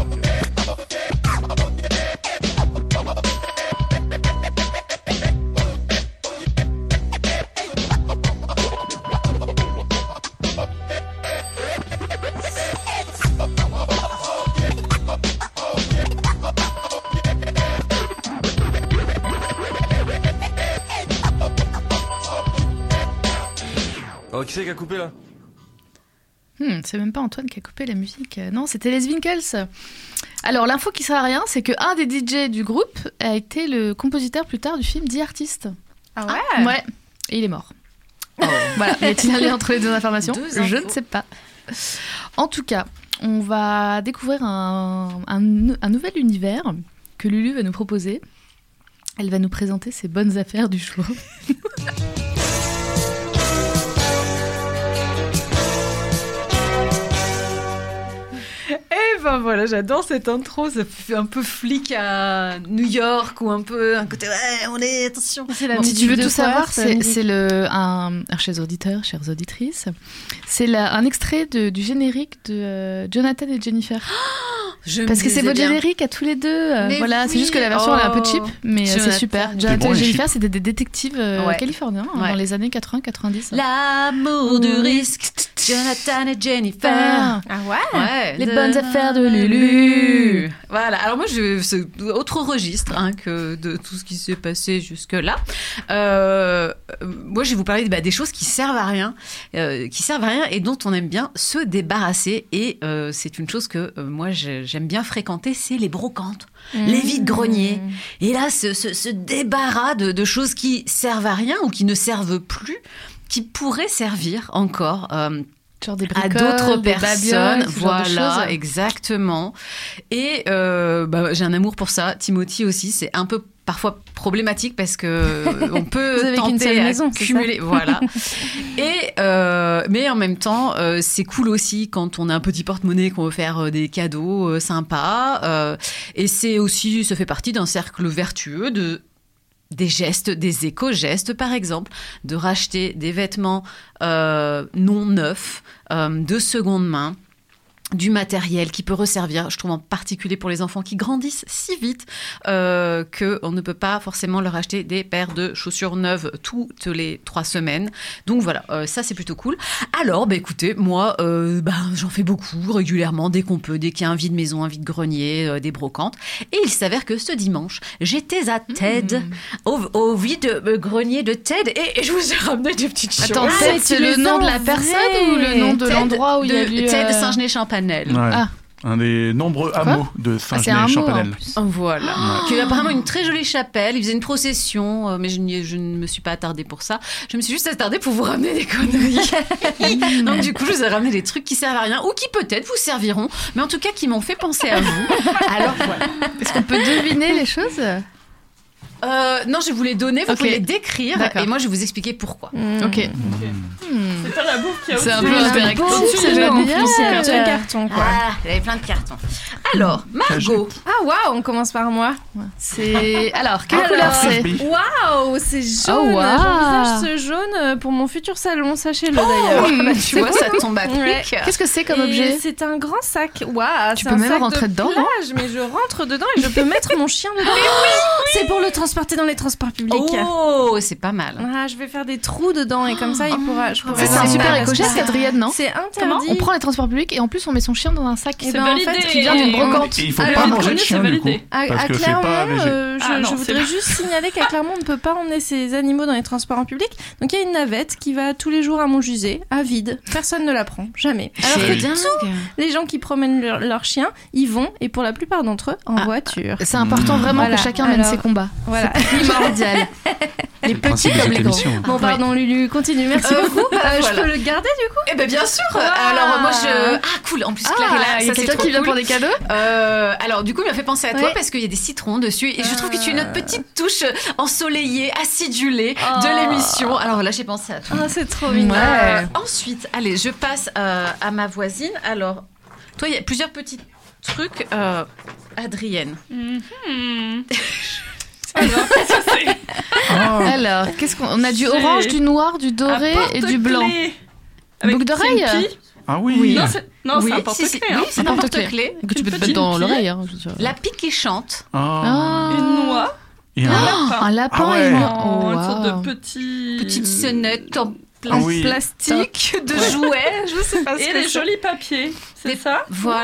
Oh, qui c'est qui a coupé là? Hmm, c'est même pas Antoine qui a coupé la musique. Non, c'était les Winkles. Alors, l'info qui sert à rien, c'est qu'un des D J du groupe a été le compositeur plus tard du film The Artist. Ah ouais? Ouais, et il est mort. Oh. Voilà, y a-t-il un lien entre les deux informations? Deux Je ne sais pas. En tout cas, on va découvrir un, un, un nouvel univers que Lulu va nous proposer. Elle va nous présenter ses bonnes affaires du jour. Et ben voilà, j'adore cette intro, ça fait un peu flic à New York ou un peu un côté ouais, on est attention. C'est la bon, si tu veux tout savoir, c'est, c'est le un alors, chers auditeurs, chères auditrices, c'est la, un extrait de, du générique de euh, Jonathan et Jennifer. Je Parce que c'est votre générique à tous les deux. Euh, voilà, oui. C'est juste que la version oh. elle est un peu cheap, mais Jonathan. C'est super. Jonathan bon, et Jennifer, c'était des détectives euh, ouais. californiens ouais. hein, dans les années quatre-vingts quatre-vingt-dix. L'amour mmh. du risque, Jonathan et Jennifer. Ah ouais, ouais Les de... bonnes affaires de Lulu. Voilà, alors moi, je, c'est autre registre hein, que de tout ce qui s'est passé jusque-là. Euh, moi, je vais vous parler bah, des choses qui servent à rien, euh, qui servent à rien et dont on aime bien se débarrasser. Et euh, c'est une chose que euh, moi, je, j'aime bien fréquenter, c'est les brocantes, mmh. les vides-greniers. Et là, ce, ce, ce débarras de, de choses qui servent à rien ou qui ne servent plus, qui pourraient servir encore euh, genre des à d'autres personnes. Voilà, exactement. Et euh, bah, j'ai un amour pour ça. Timothy aussi, c'est un peu parfois problématique parce que on peut tenter à cumuler, voilà. Et euh, mais en même temps, euh, c'est cool aussi quand on a un petit porte-monnaie qu'on veut faire euh, des cadeaux euh, sympas. Euh, et c'est aussi, ça fait partie d'un cercle vertueux de des gestes, des éco-gestes par exemple, de racheter des vêtements euh, non neufs, euh, de seconde main, du matériel qui peut resservir, je trouve en particulier pour les enfants qui grandissent si vite euh, qu'on ne peut pas forcément leur acheter des paires de chaussures neuves toutes les trois semaines. Donc voilà, euh, ça c'est plutôt cool. Alors, bah, écoutez, moi, euh, bah, j'en fais beaucoup régulièrement, dès qu'on peut, dès qu'il y a un vide-maison, un vide-grenier, euh, des brocantes. Et il s'avère que ce dimanche, j'étais à TED, mmh. au, au vide-grenier de TED, et, et je vous ai ramené des petites choses. Attends, TED, ah, c'est le nom de la personne ou le nom de TED l'endroit où il y a eu... TED Saint-Genès-Champagnat. Ouais. Ah. Un des nombreux hameaux de Saint-Genès-Champagnat. Ah, voilà. Ouais. Qui est apparemment une très jolie chapelle. Il faisait une procession, euh, mais je, je ne me suis pas attardée pour ça. Je me suis juste attardée pour vous ramener des conneries. Donc du coup, je vous ai ramené des trucs qui servent à rien ou qui peut-être vous serviront, mais en tout cas qui m'ont fait penser à vous. Alors voilà. Est-ce qu'on peut deviner les choses ? Euh, non, je vais vous les donner, vous okay. pouvez les décrire. D'accord. Et moi je vais vous expliquer pourquoi. Mmh. Ok. Mmh. C'est pas la bouffe qui a aussi. C'est un peu interactif. C'est génial. C'est un carton quoi. Ah, il y avait plein de cartons. Alors, Margot. Ah waouh, on commence par moi. C'est alors quelle couleur c'est ? Waouh, c'est jaune. Oh, wow. J'envisage ce jaune pour mon futur salon, sachez-le d'ailleurs. Oh, bah, tu vois, ça tombe à pic. Ouais. Qu'est-ce que c'est comme et objet ? C'est un grand sac. Waouh, tu c'est peux un même sac rentrer de dedans, plage, mais je rentre dedans et je peux mettre mon chien dedans. Mais oui, oui. C'est pour le transporter dans les transports publics. Oh, c'est pas mal. Ah, je vais faire des trous dedans et comme ça, il pourra. Je c'est un super éco-geste, Adrienne, non ? C'est interdit. Comment on prend les transports publics et en plus on met son chien dans un sac. C'est ben, validé. En fait, qui vient d'une brocante. Et il faut pas manger de chien du coup. À, parce à que Clermont, c'est pas euh, je, ah, non, je voudrais pas... juste signaler qu'à Clermont, on ne peut pas emmener ses animaux dans les transports en public. Donc il y a une navette qui va tous les jours à Montjusé, à vide. Personne ne la prend, jamais. Alors c'est que dingue. tous les gens qui promènent leurs leur chiens, ils vont, et pour la plupart d'entre eux, en ah, voiture. C'est important vraiment voilà. que chacun Alors, mène ses combats. Voilà. C'est primordial. Les petits comme les grands. Bon, pardon, Lulu, continue. Merci euh, beaucoup. Voilà. Euh, je peux le garder du coup ? Eh ben bien sûr. Ah. Alors moi je ah cool. En plus Claire ah, est là. Il y a quelqu'un qui vient cool. pour des cadeaux. Euh, alors du coup, il m'a fait penser à toi ouais. parce qu'il y a des citrons dessus et je trouve que tu es notre petite touche ensoleillée, acidulée oh. de l'émission. Alors là, j'ai pensé à toi. Ah, c'est trop mignon. Ouais. Euh, ensuite, allez, je passe euh, à ma voisine. Alors, toi, il y a plusieurs petits trucs. Euh, Adrienne. Mm-hmm. Alors, qu'est-ce que c'est oh. Alors, qu'est-ce qu'on on a du orange, du noir, du doré et du blanc. Boucle d'oreille. Ah oui. oui. Non, c'est, non, oui, c'est un porte-clé. Si, hein. Oui, c'est un porte-clé que tu peux te mettre dans pie. l'oreille. Hein, la pie qui chante. Oh. Oh. Une noix. Et un, oh, un lapin. Ah ouais. et une... oh, oh, une wow. sorte de petit... petite sonnette en ah oui. plastique, de ouais. jouets, je sais pas ce et que des c'est. jolis papiers, c'est ça ? Voilà.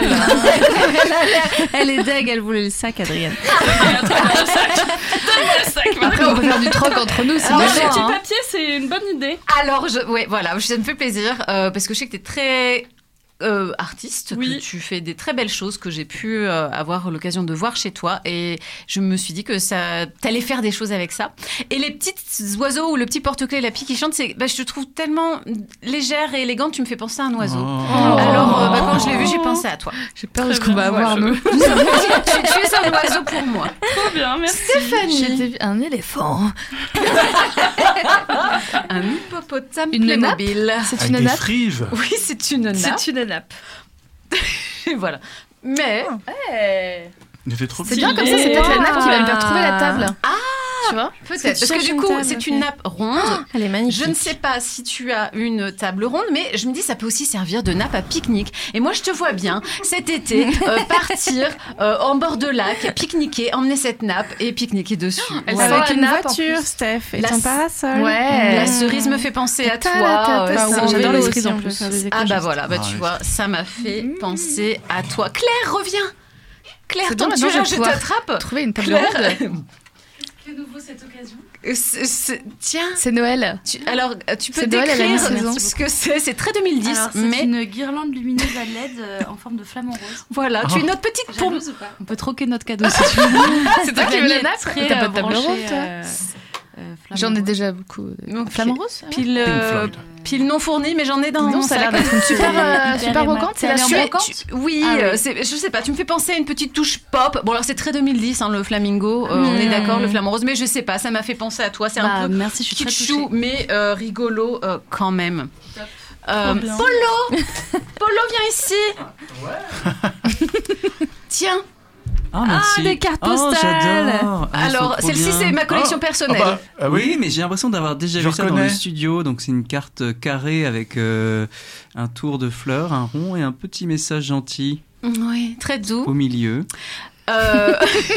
Elle est deg, elle voulait le sac, Adrienne. Donne-moi le sac. Après, on peut faire du troc entre nous. C'est Alors, déjà, les petits hein. papiers, c'est une bonne idée. Alors, je, ouais, voilà, ça me fait plaisir euh, parce que je sais que t'es très euh, artiste, oui. que tu fais des très belles choses que j'ai pu euh, avoir l'occasion de voir chez toi et je me suis dit que ça, t'allais faire des choses avec ça. Et les petits oiseaux ou le petit porte-clés, la pie qui chante, c'est, bah, je te trouve tellement légère et élégante, tu me fais penser à un oiseau. Oh. Alors, euh, bah, quand je l'ai vu, j'ai pensé à toi. J'ai peur de ce qu'on va avoir, nous. tu, tu es un oiseau pour moi. Trop bien, merci. Stéphanie. J'ai vu un éléphant. Un hippopotame une Playmobil. C'est avec une des nappe. frives. Oui, c'est une nappe. C'est une nappe. Voilà. Mais... Oh. Hey. C'est trop C'est bien comme ça, c'est peut-être la nappe qui va me faire trouver la table. Ah, tu vois ? peut-être. Parce que du coup, c'est okay. une nappe ronde. Oh, elle est magnifique. Je ne sais pas si tu as une table ronde, mais je me dis ça peut aussi servir de nappe à pique-nique. Et moi, je te vois bien cet été euh, partir euh, en bord de lac, pique-niquer, emmener cette nappe et pique-niquer dessus. Elle ouais. sent Avec la une nappe, voiture, Steph, et la ton c... parasol. Ouais. La cerise me fait penser à toi. Euh, bah, j'adore les cerises en plus. Ah bah voilà, bah, tu vois, ça m'a fait mmh. penser à toi. Claire, reviens. Claire, tant que tu es là, je t'attrape. Trouver une table Claire. ronde. Que nouveau cette occasion. C'est, c'est, tiens, c'est Noël. Tu, alors, tu peux c'est décrire Noël ce que c'est. C'est très deux mille dix, alors, c'est mais une guirlande lumineuse à L E D euh, en forme de flamant rose. Voilà, oh. Tu es notre petite pompe. On peut troquer notre cadeau si tu veux. C'est toi qui veux la nappe. Très, t'as pas euh, de table branché, ronde, toi euh, euh, J'en ai rose. déjà beaucoup. Okay. Flamant rose. Pile, euh, pile non fournie, mais j'en ai dans mon mon sac. Ça a l'air d'être une super, euh, super brocante. C'est la suite. Oui, ah, euh, oui. c'est, je sais pas. Tu me fais penser à une petite touche pop. Bon, alors c'est très deux mille dix, hein, le flamingo. Euh, mmh. On est d'accord, le flamant rose, mais je sais pas. Ça m'a fait penser à toi. C'est bah, un peu merci, je suis très chou, mais euh, rigolo euh, quand même. Top. Euh, Polo, Polo, viens ici. Ouais. Tiens. Ah, merci. Ah, des cartes Oh, postales. j'adore. Ah, elles sont Alors, trop celle-ci, bien. c'est ma collection Oh, personnelle. ah bah, ah oui. Oui, mais j'ai l'impression d'avoir déjà Je vu ça dans le reconnais. studio. Donc, c'est une carte carrée avec euh, un tour de fleurs, un rond et un petit message gentil Oui, très doux. au milieu. Euh,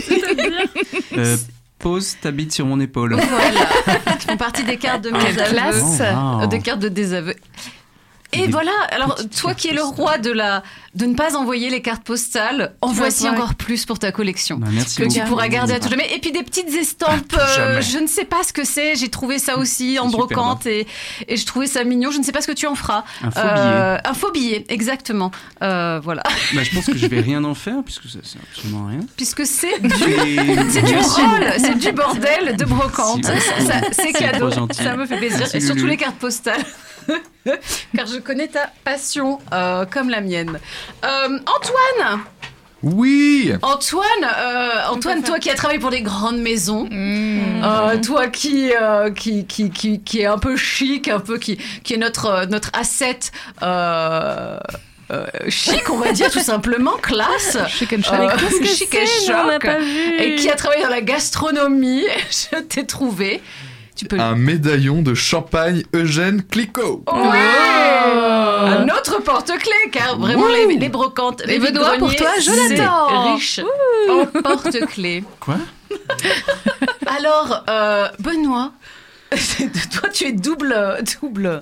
Euh, pose ta bite sur mon épaule. Voilà, qui font partie des cartes de mes Quelle aveux, classe. Oh, wow. euh, des cartes de désaveu. Et Des voilà, alors petites toi cartes qui es le postales. roi de la de ne pas envoyer les cartes postales, en Tu vas voici pouvoir- encore plus pour ta collection. Bah, merci Que tu beaucoup. pourras garder à tout jamais. Et puis des petites estampes, À tout jamais. euh, je ne sais pas ce que c'est, j'ai trouvé ça aussi en C'est superbe. brocante et, et je trouvais ça mignon, je ne sais pas ce que tu en feras. Un faux Euh, un faux billet, exactement. Euh, voilà. Bah, je pense que je vais rien en faire puisque ça c'est absolument rien. Puisque c'est du, Et- c'est du Merci rôle, beaucoup. c'est du bordel de brocante. Merci. Ça- ça- c'est C'est cadeau, trop gentil. ça me fait plaisir. Merci, Et surtout Lulu. les cartes postales. Car je connais ta passion euh, comme la mienne. Euh, Antoine Oui. Antoine, euh, Antoine, toi qui as travaillé pour des grandes maisons, Mmh. euh, toi qui, euh, qui, qui, qui, qui est un peu chic, un peu qui, qui est notre, euh, notre asset euh, euh, chic, on va dire tout simplement, classe. Chic and Euh, choc. Qu'est-ce que chic et c'est Nous, on n'a choc. pas vu. Et qui a travaillé dans la gastronomie, je t'ai trouvé. Tu peux Un médaillon de champagne Eugène Clicquot. Oui Un autre porte-clés, car vraiment les, les brocantes, les Et Benoît, vides-greniers, pour toi, c'est Jonathan. riche en porte-clés. Quoi? Alors, euh, Benoît, toi tu es double... double...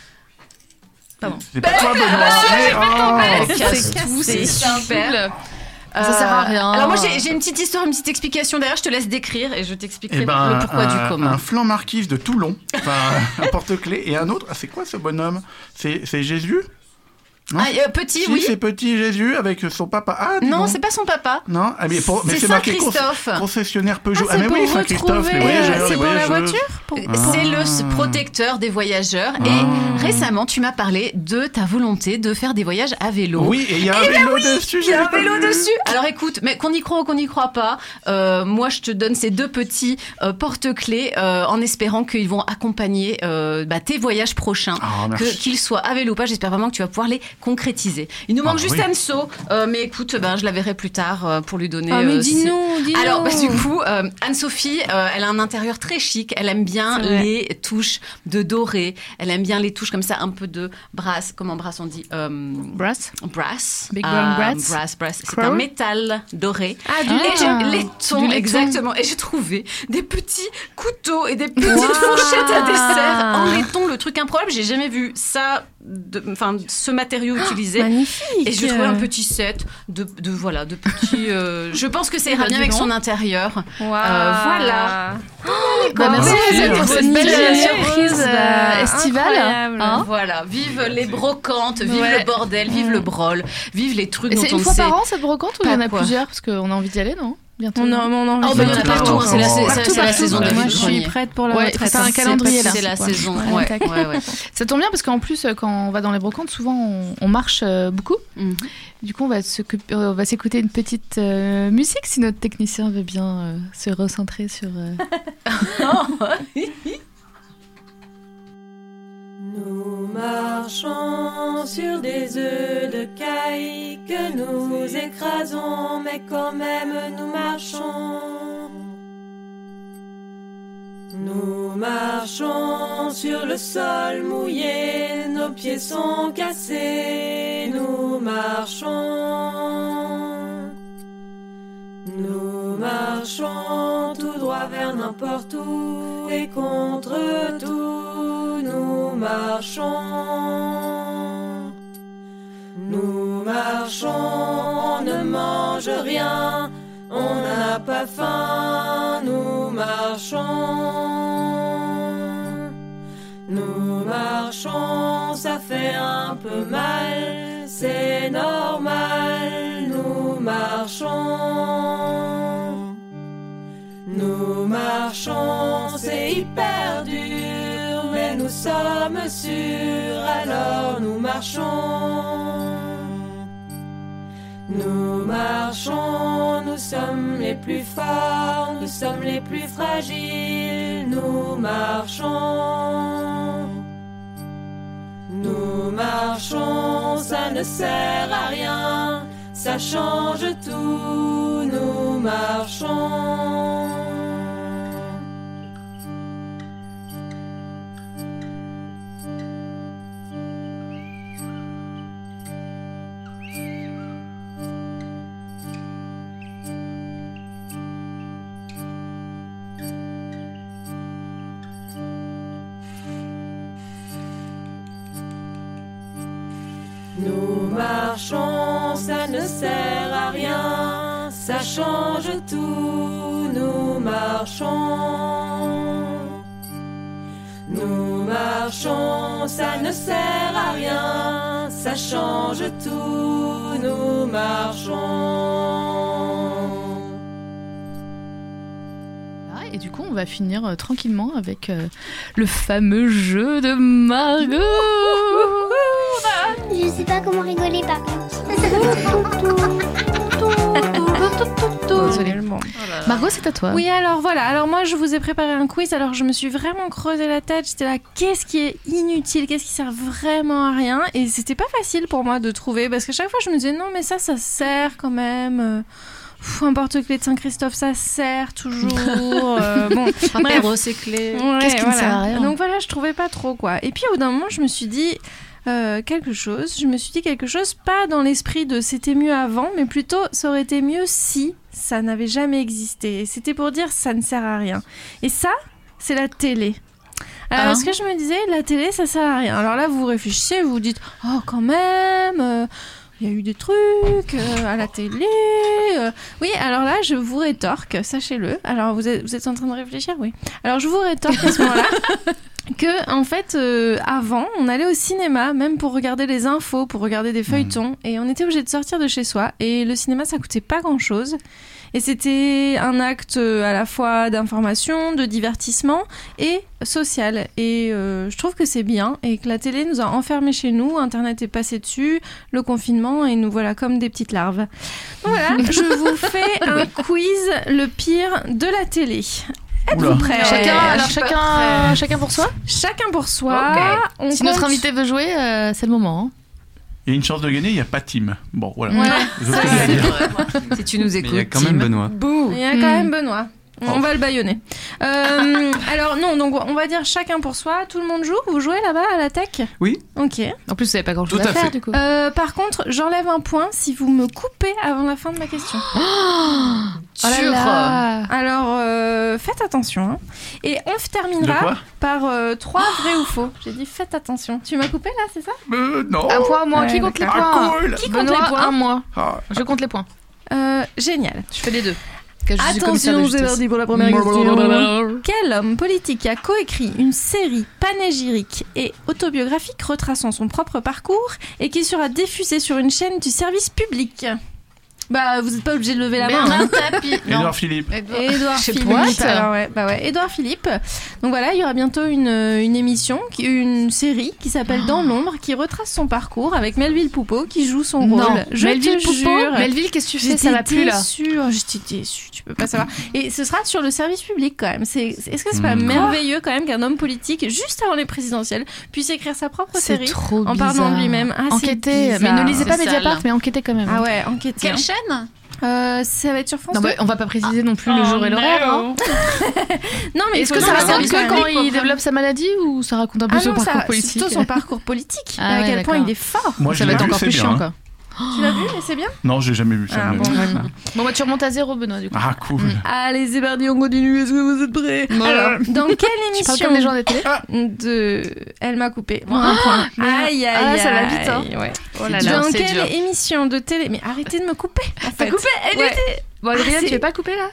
Pardon. C'est pas toi, Benoît. Hey, oh. Elle casse tout, c'est super. Ça sert à rien. Alors moi j'ai j'ai une petite histoire, une petite explication derrière, je te laisse décrire et je t'expliquerai Eh ben, le pourquoi un, du comment. un flanc marquise de Toulon, enfin un porte-clés, et un autre. Ah, c'est quoi ce bonhomme? C'est c'est Jésus? Non, Ah, euh, petit, si, oui. c'est petit Jésus avec son papa. Ah, dis Non, donc. c'est pas son papa. Non, ah, mais, pour, mais C'est c'est marqué con- Saint-Christophe. concessionnaire Peugeot. Ah, Ah, c'est mais pour oui, Saint-Christophe, retrouver, les voyageurs, c'est les pour la voyageuses. voiture pour- C'est le Ah. protecteur des voyageurs. Et récemment, tu m'as parlé de ta volonté de faire des voyages à vélo. Oui, et il y a un Eh ben vélo oui, dessus. Il y a un j'avais pas vélo vu. dessus. Alors écoute, mais qu'on y croit ou qu'on n'y croit pas, euh, moi je te donne ces deux petits euh, porte-clés euh, en espérant qu'ils vont accompagner euh, bah, tes voyages prochains, Ah, que- merci. qu'ils soient à vélo ou pas. J'espère vraiment que tu vas pouvoir les concrétiser. Il nous manque Ah, juste oui. Anso, euh, mais écoute, ben, je la verrai plus tard euh, pour lui donner. Ah, mais euh, dis-nous, ses- dis-nous. Alors bah, du coup, euh, Anne-Sophie, euh, elle a un intérieur très chic. Elle aime bien C'est vrai. les touches de doré. Elle aime bien les touches comme ça, un peu de brass. Comment brass on dit euh, Brass. Brass. Big brown Euh, brass. brass, brass. C'est Crown. un métal doré. Ah, du Et lait. j'ai- les Du tons, laiton. exactement. Et j'ai trouvé des petits couteaux et des petites Wow. fourchettes à dessert en laiton. Le truc improbable, j'ai jamais vu ça, de- enfin ce matériau utilisé. Magnifique. Et j'ai trouvé un petit set de, de voilà, de petits. euh, je pense que ça ira Bah, bien dis avec donc. son intérieur. Waouh. Euh, voilà. Bah, merci Merci. pour cette Bonne belle idée. surprise euh, Bah, estivale. incroyable. Hein Voilà, vive les brocantes, vive Ouais. le bordel, vive le brol, vive les trucs Et dont c'est on une ne fois sait. par an cette brocante ou il y en Pas a quoi. plusieurs? Parce qu'on a envie d'y aller, non? Bientôt. On a, on a envie Oh, de bah, il y en a faire partout, c'est la, c'est- Partout, c'est la partout. saison des Moi, je vides-greniers. suis prête pour la Ouais, retraite. c'est un hein. calendrier, là. C'est la Ouais. saison, Ouais, ouais, tac. ouais, ouais. Ça tombe bien parce qu'en plus, quand on va dans les brocantes, souvent on, on marche euh, beaucoup. Mhm. Du coup, on va, s'occuper- on va s'écouter une petite euh, musique si notre technicien veut bien euh, se recentrer sur. euh, Nous marchons sur des œufs de caille que nous écrasons, mais quand même nous marchons. Nous marchons sur le sol mouillé, nos pieds sont cassés, nous marchons. Nous marchons tout droit vers n'importe où et contre tout, nous marchons. Nous marchons, on ne mange rien, on n'a pas faim, nous marchons. Nous marchons, ça fait un peu mal, c'est normal, nous marchons. Nous marchons, c'est hyper dur, mais nous sommes sûrs, alors nous marchons. Nous marchons, nous sommes les plus forts, nous sommes les plus fragiles, nous marchons. Nous marchons, ça ne sert à rien, ça change tout, nous marchons. Nous marchons, ça ne sert à rien, ça change tout, nous marchons. Nous marchons, ça ne sert à rien, ça change tout, nous marchons. Et du coup, on va finir euh, tranquillement avec euh, le fameux jeu de Margot. Je sais pas comment rigoler par contre. Margot, c'est à toi. Oui, alors voilà. Alors moi, je vous ai préparé un quiz. Alors je me suis vraiment creusé la tête. J'étais là, qu'est-ce qui est inutile, qu'est-ce qui sert vraiment à rien. Et c'était pas facile pour moi de trouver parce qu'à chaque fois, je me disais non, mais ça, ça sert quand même. Pff, un porte-clés de Saint-Christophe, ça sert toujours. euh, bon, un bref. père recyclé. Ouais, qu'est-ce qui voilà. ne sert à rien. Donc voilà, je trouvais pas trop quoi. Et puis au bout d'un moment, je me suis dit. Euh, quelque chose, je me suis dit quelque chose pas dans l'esprit de c'était mieux avant, mais plutôt ça aurait été mieux si ça n'avait jamais existé. Et c'était pour dire ça ne sert à rien. Et ça, c'est la télé. Alors, Hein ce que je me disais, la télé, ça sert à rien. Alors là, vous réfléchissez, vous vous dites oh quand même. Euh, Il y a eu des trucs euh, à la télé. Euh... Oui, alors là, je vous rétorque, sachez-le. Alors, vous êtes, vous êtes en train de réfléchir, oui. Alors, je vous rétorque à ce moment-là que, en fait, euh, avant, on allait au cinéma, même pour regarder les infos, pour regarder des feuilletons, mmh. et on était obligé de sortir de chez soi. Et le cinéma, ça coûtait pas grand-chose. Et c'était un acte à la fois d'information, de divertissement et social. Et euh, je trouve que c'est bien et que la télé nous a enfermés chez nous, Internet est passé dessus, le confinement, et nous voilà comme des petites larves. Donc voilà, je vous fais un quiz, le pire de la télé. Êtes-vous prêts ? Chacun, alors chacun, chacun pour soi ? Chacun pour soi. Okay. On si compte... notre invité veut jouer, euh, c'est le moment. Hein. Il y a une chance de gagner, il n'y a pas Tim. Bon, voilà. Ouais, c'est ce que je veux dire. Si tu nous écoutes, il y a quand même Benoît. Bouh. Il y a quand même Benoît. On oh. va le bâillonner. Euh, alors non, donc on va dire chacun pour soi. Tout le monde joue. Vous jouez là-bas à la tech ? Oui. Ok. En plus, vous n'avez pas grand-chose Tout à, à faire fait. du coup. Euh, par contre, j'enlève un point si vous me coupez avant la fin de ma question. Oh, oh là là. Alors euh, faites attention. Hein. Et on terminera par euh, trois vrais ou faux. J'ai dit faites attention. Tu m'as coupé là, c'est ça ? euh, Non. Un point, moi. Ouais, Qui compte les d'accord. points ? Ah, cool. Qui compte Benoît, les points ? Un, moi. Ah. Je compte les points. Euh, génial. Je fais les deux. Je Attention, c'est parti pour la première question. Quel homme politique a coécrit une série panégyrique et autobiographique retraçant son propre parcours et qui sera diffusée sur une chaîne du service public ? Bah, vous n'êtes pas obligé de lever la main. Hein. Édouard Philippe. Édouard Philippe. Alors, ouais, bah ouais, Édouard Philippe. Donc voilà, il y aura bientôt une, une émission, une série qui s'appelle oh. Dans l'ombre, qui retrace son parcours avec Melville Poupeau qui joue son non. rôle. Je Melville te Poupeau. jure. Melville, qu'est-ce que tu fais ? Ça va plus là. J'étais déçue. J'étais déçue. Tu peux pas savoir. Et ce sera sur le service public quand même. C'est, est-ce que c'est pas mmh. merveilleux quand même qu'un homme politique juste avant les présidentielles puisse écrire sa propre c'est série trop en parlant de lui-même. Ah, enquêter. Mais ne lisez pas Mediapart, mais enquêtez quand même. Ah ouais, enquêter. Quelle chaîne ? Euh, ça va être sur France non, deux. bah, on va pas préciser non plus oh, le jour et l'horaire. Hein. Non, mais est-ce que ça raconte que quand il développe sa maladie ou ça raconte un peu ah son non, parcours ça, politique ? Plutôt son parcours politique. Ah à ouais, quel d'accord. point il est fort. Moi, ça je va être vu, encore plus bien, chiant, hein. quoi. Tu l'as vu, mais c'est bien ? Non, j'ai jamais vu ça. Ah, mais... bon, ouais. Bon, bah, tu remontes à zéro, Benoît, du coup. Ah, cool. Mm. Allez, c'est parti, on continue. Est-ce que vous êtes prêts ? Alors, dans quelle émission tu parles comme les gens des télé de... Elle m'a coupé. Bon, un point. Aïe, aïe, ah, aïe. ça va vite, hein. Ouais. Oh là là, dans c'est quelle dur. émission de télé... Mais arrêtez de me couper, en fait. T'as coupé ? Elle ouais. était... Bon, Adrienne, ah, tu veux pas couper, là ?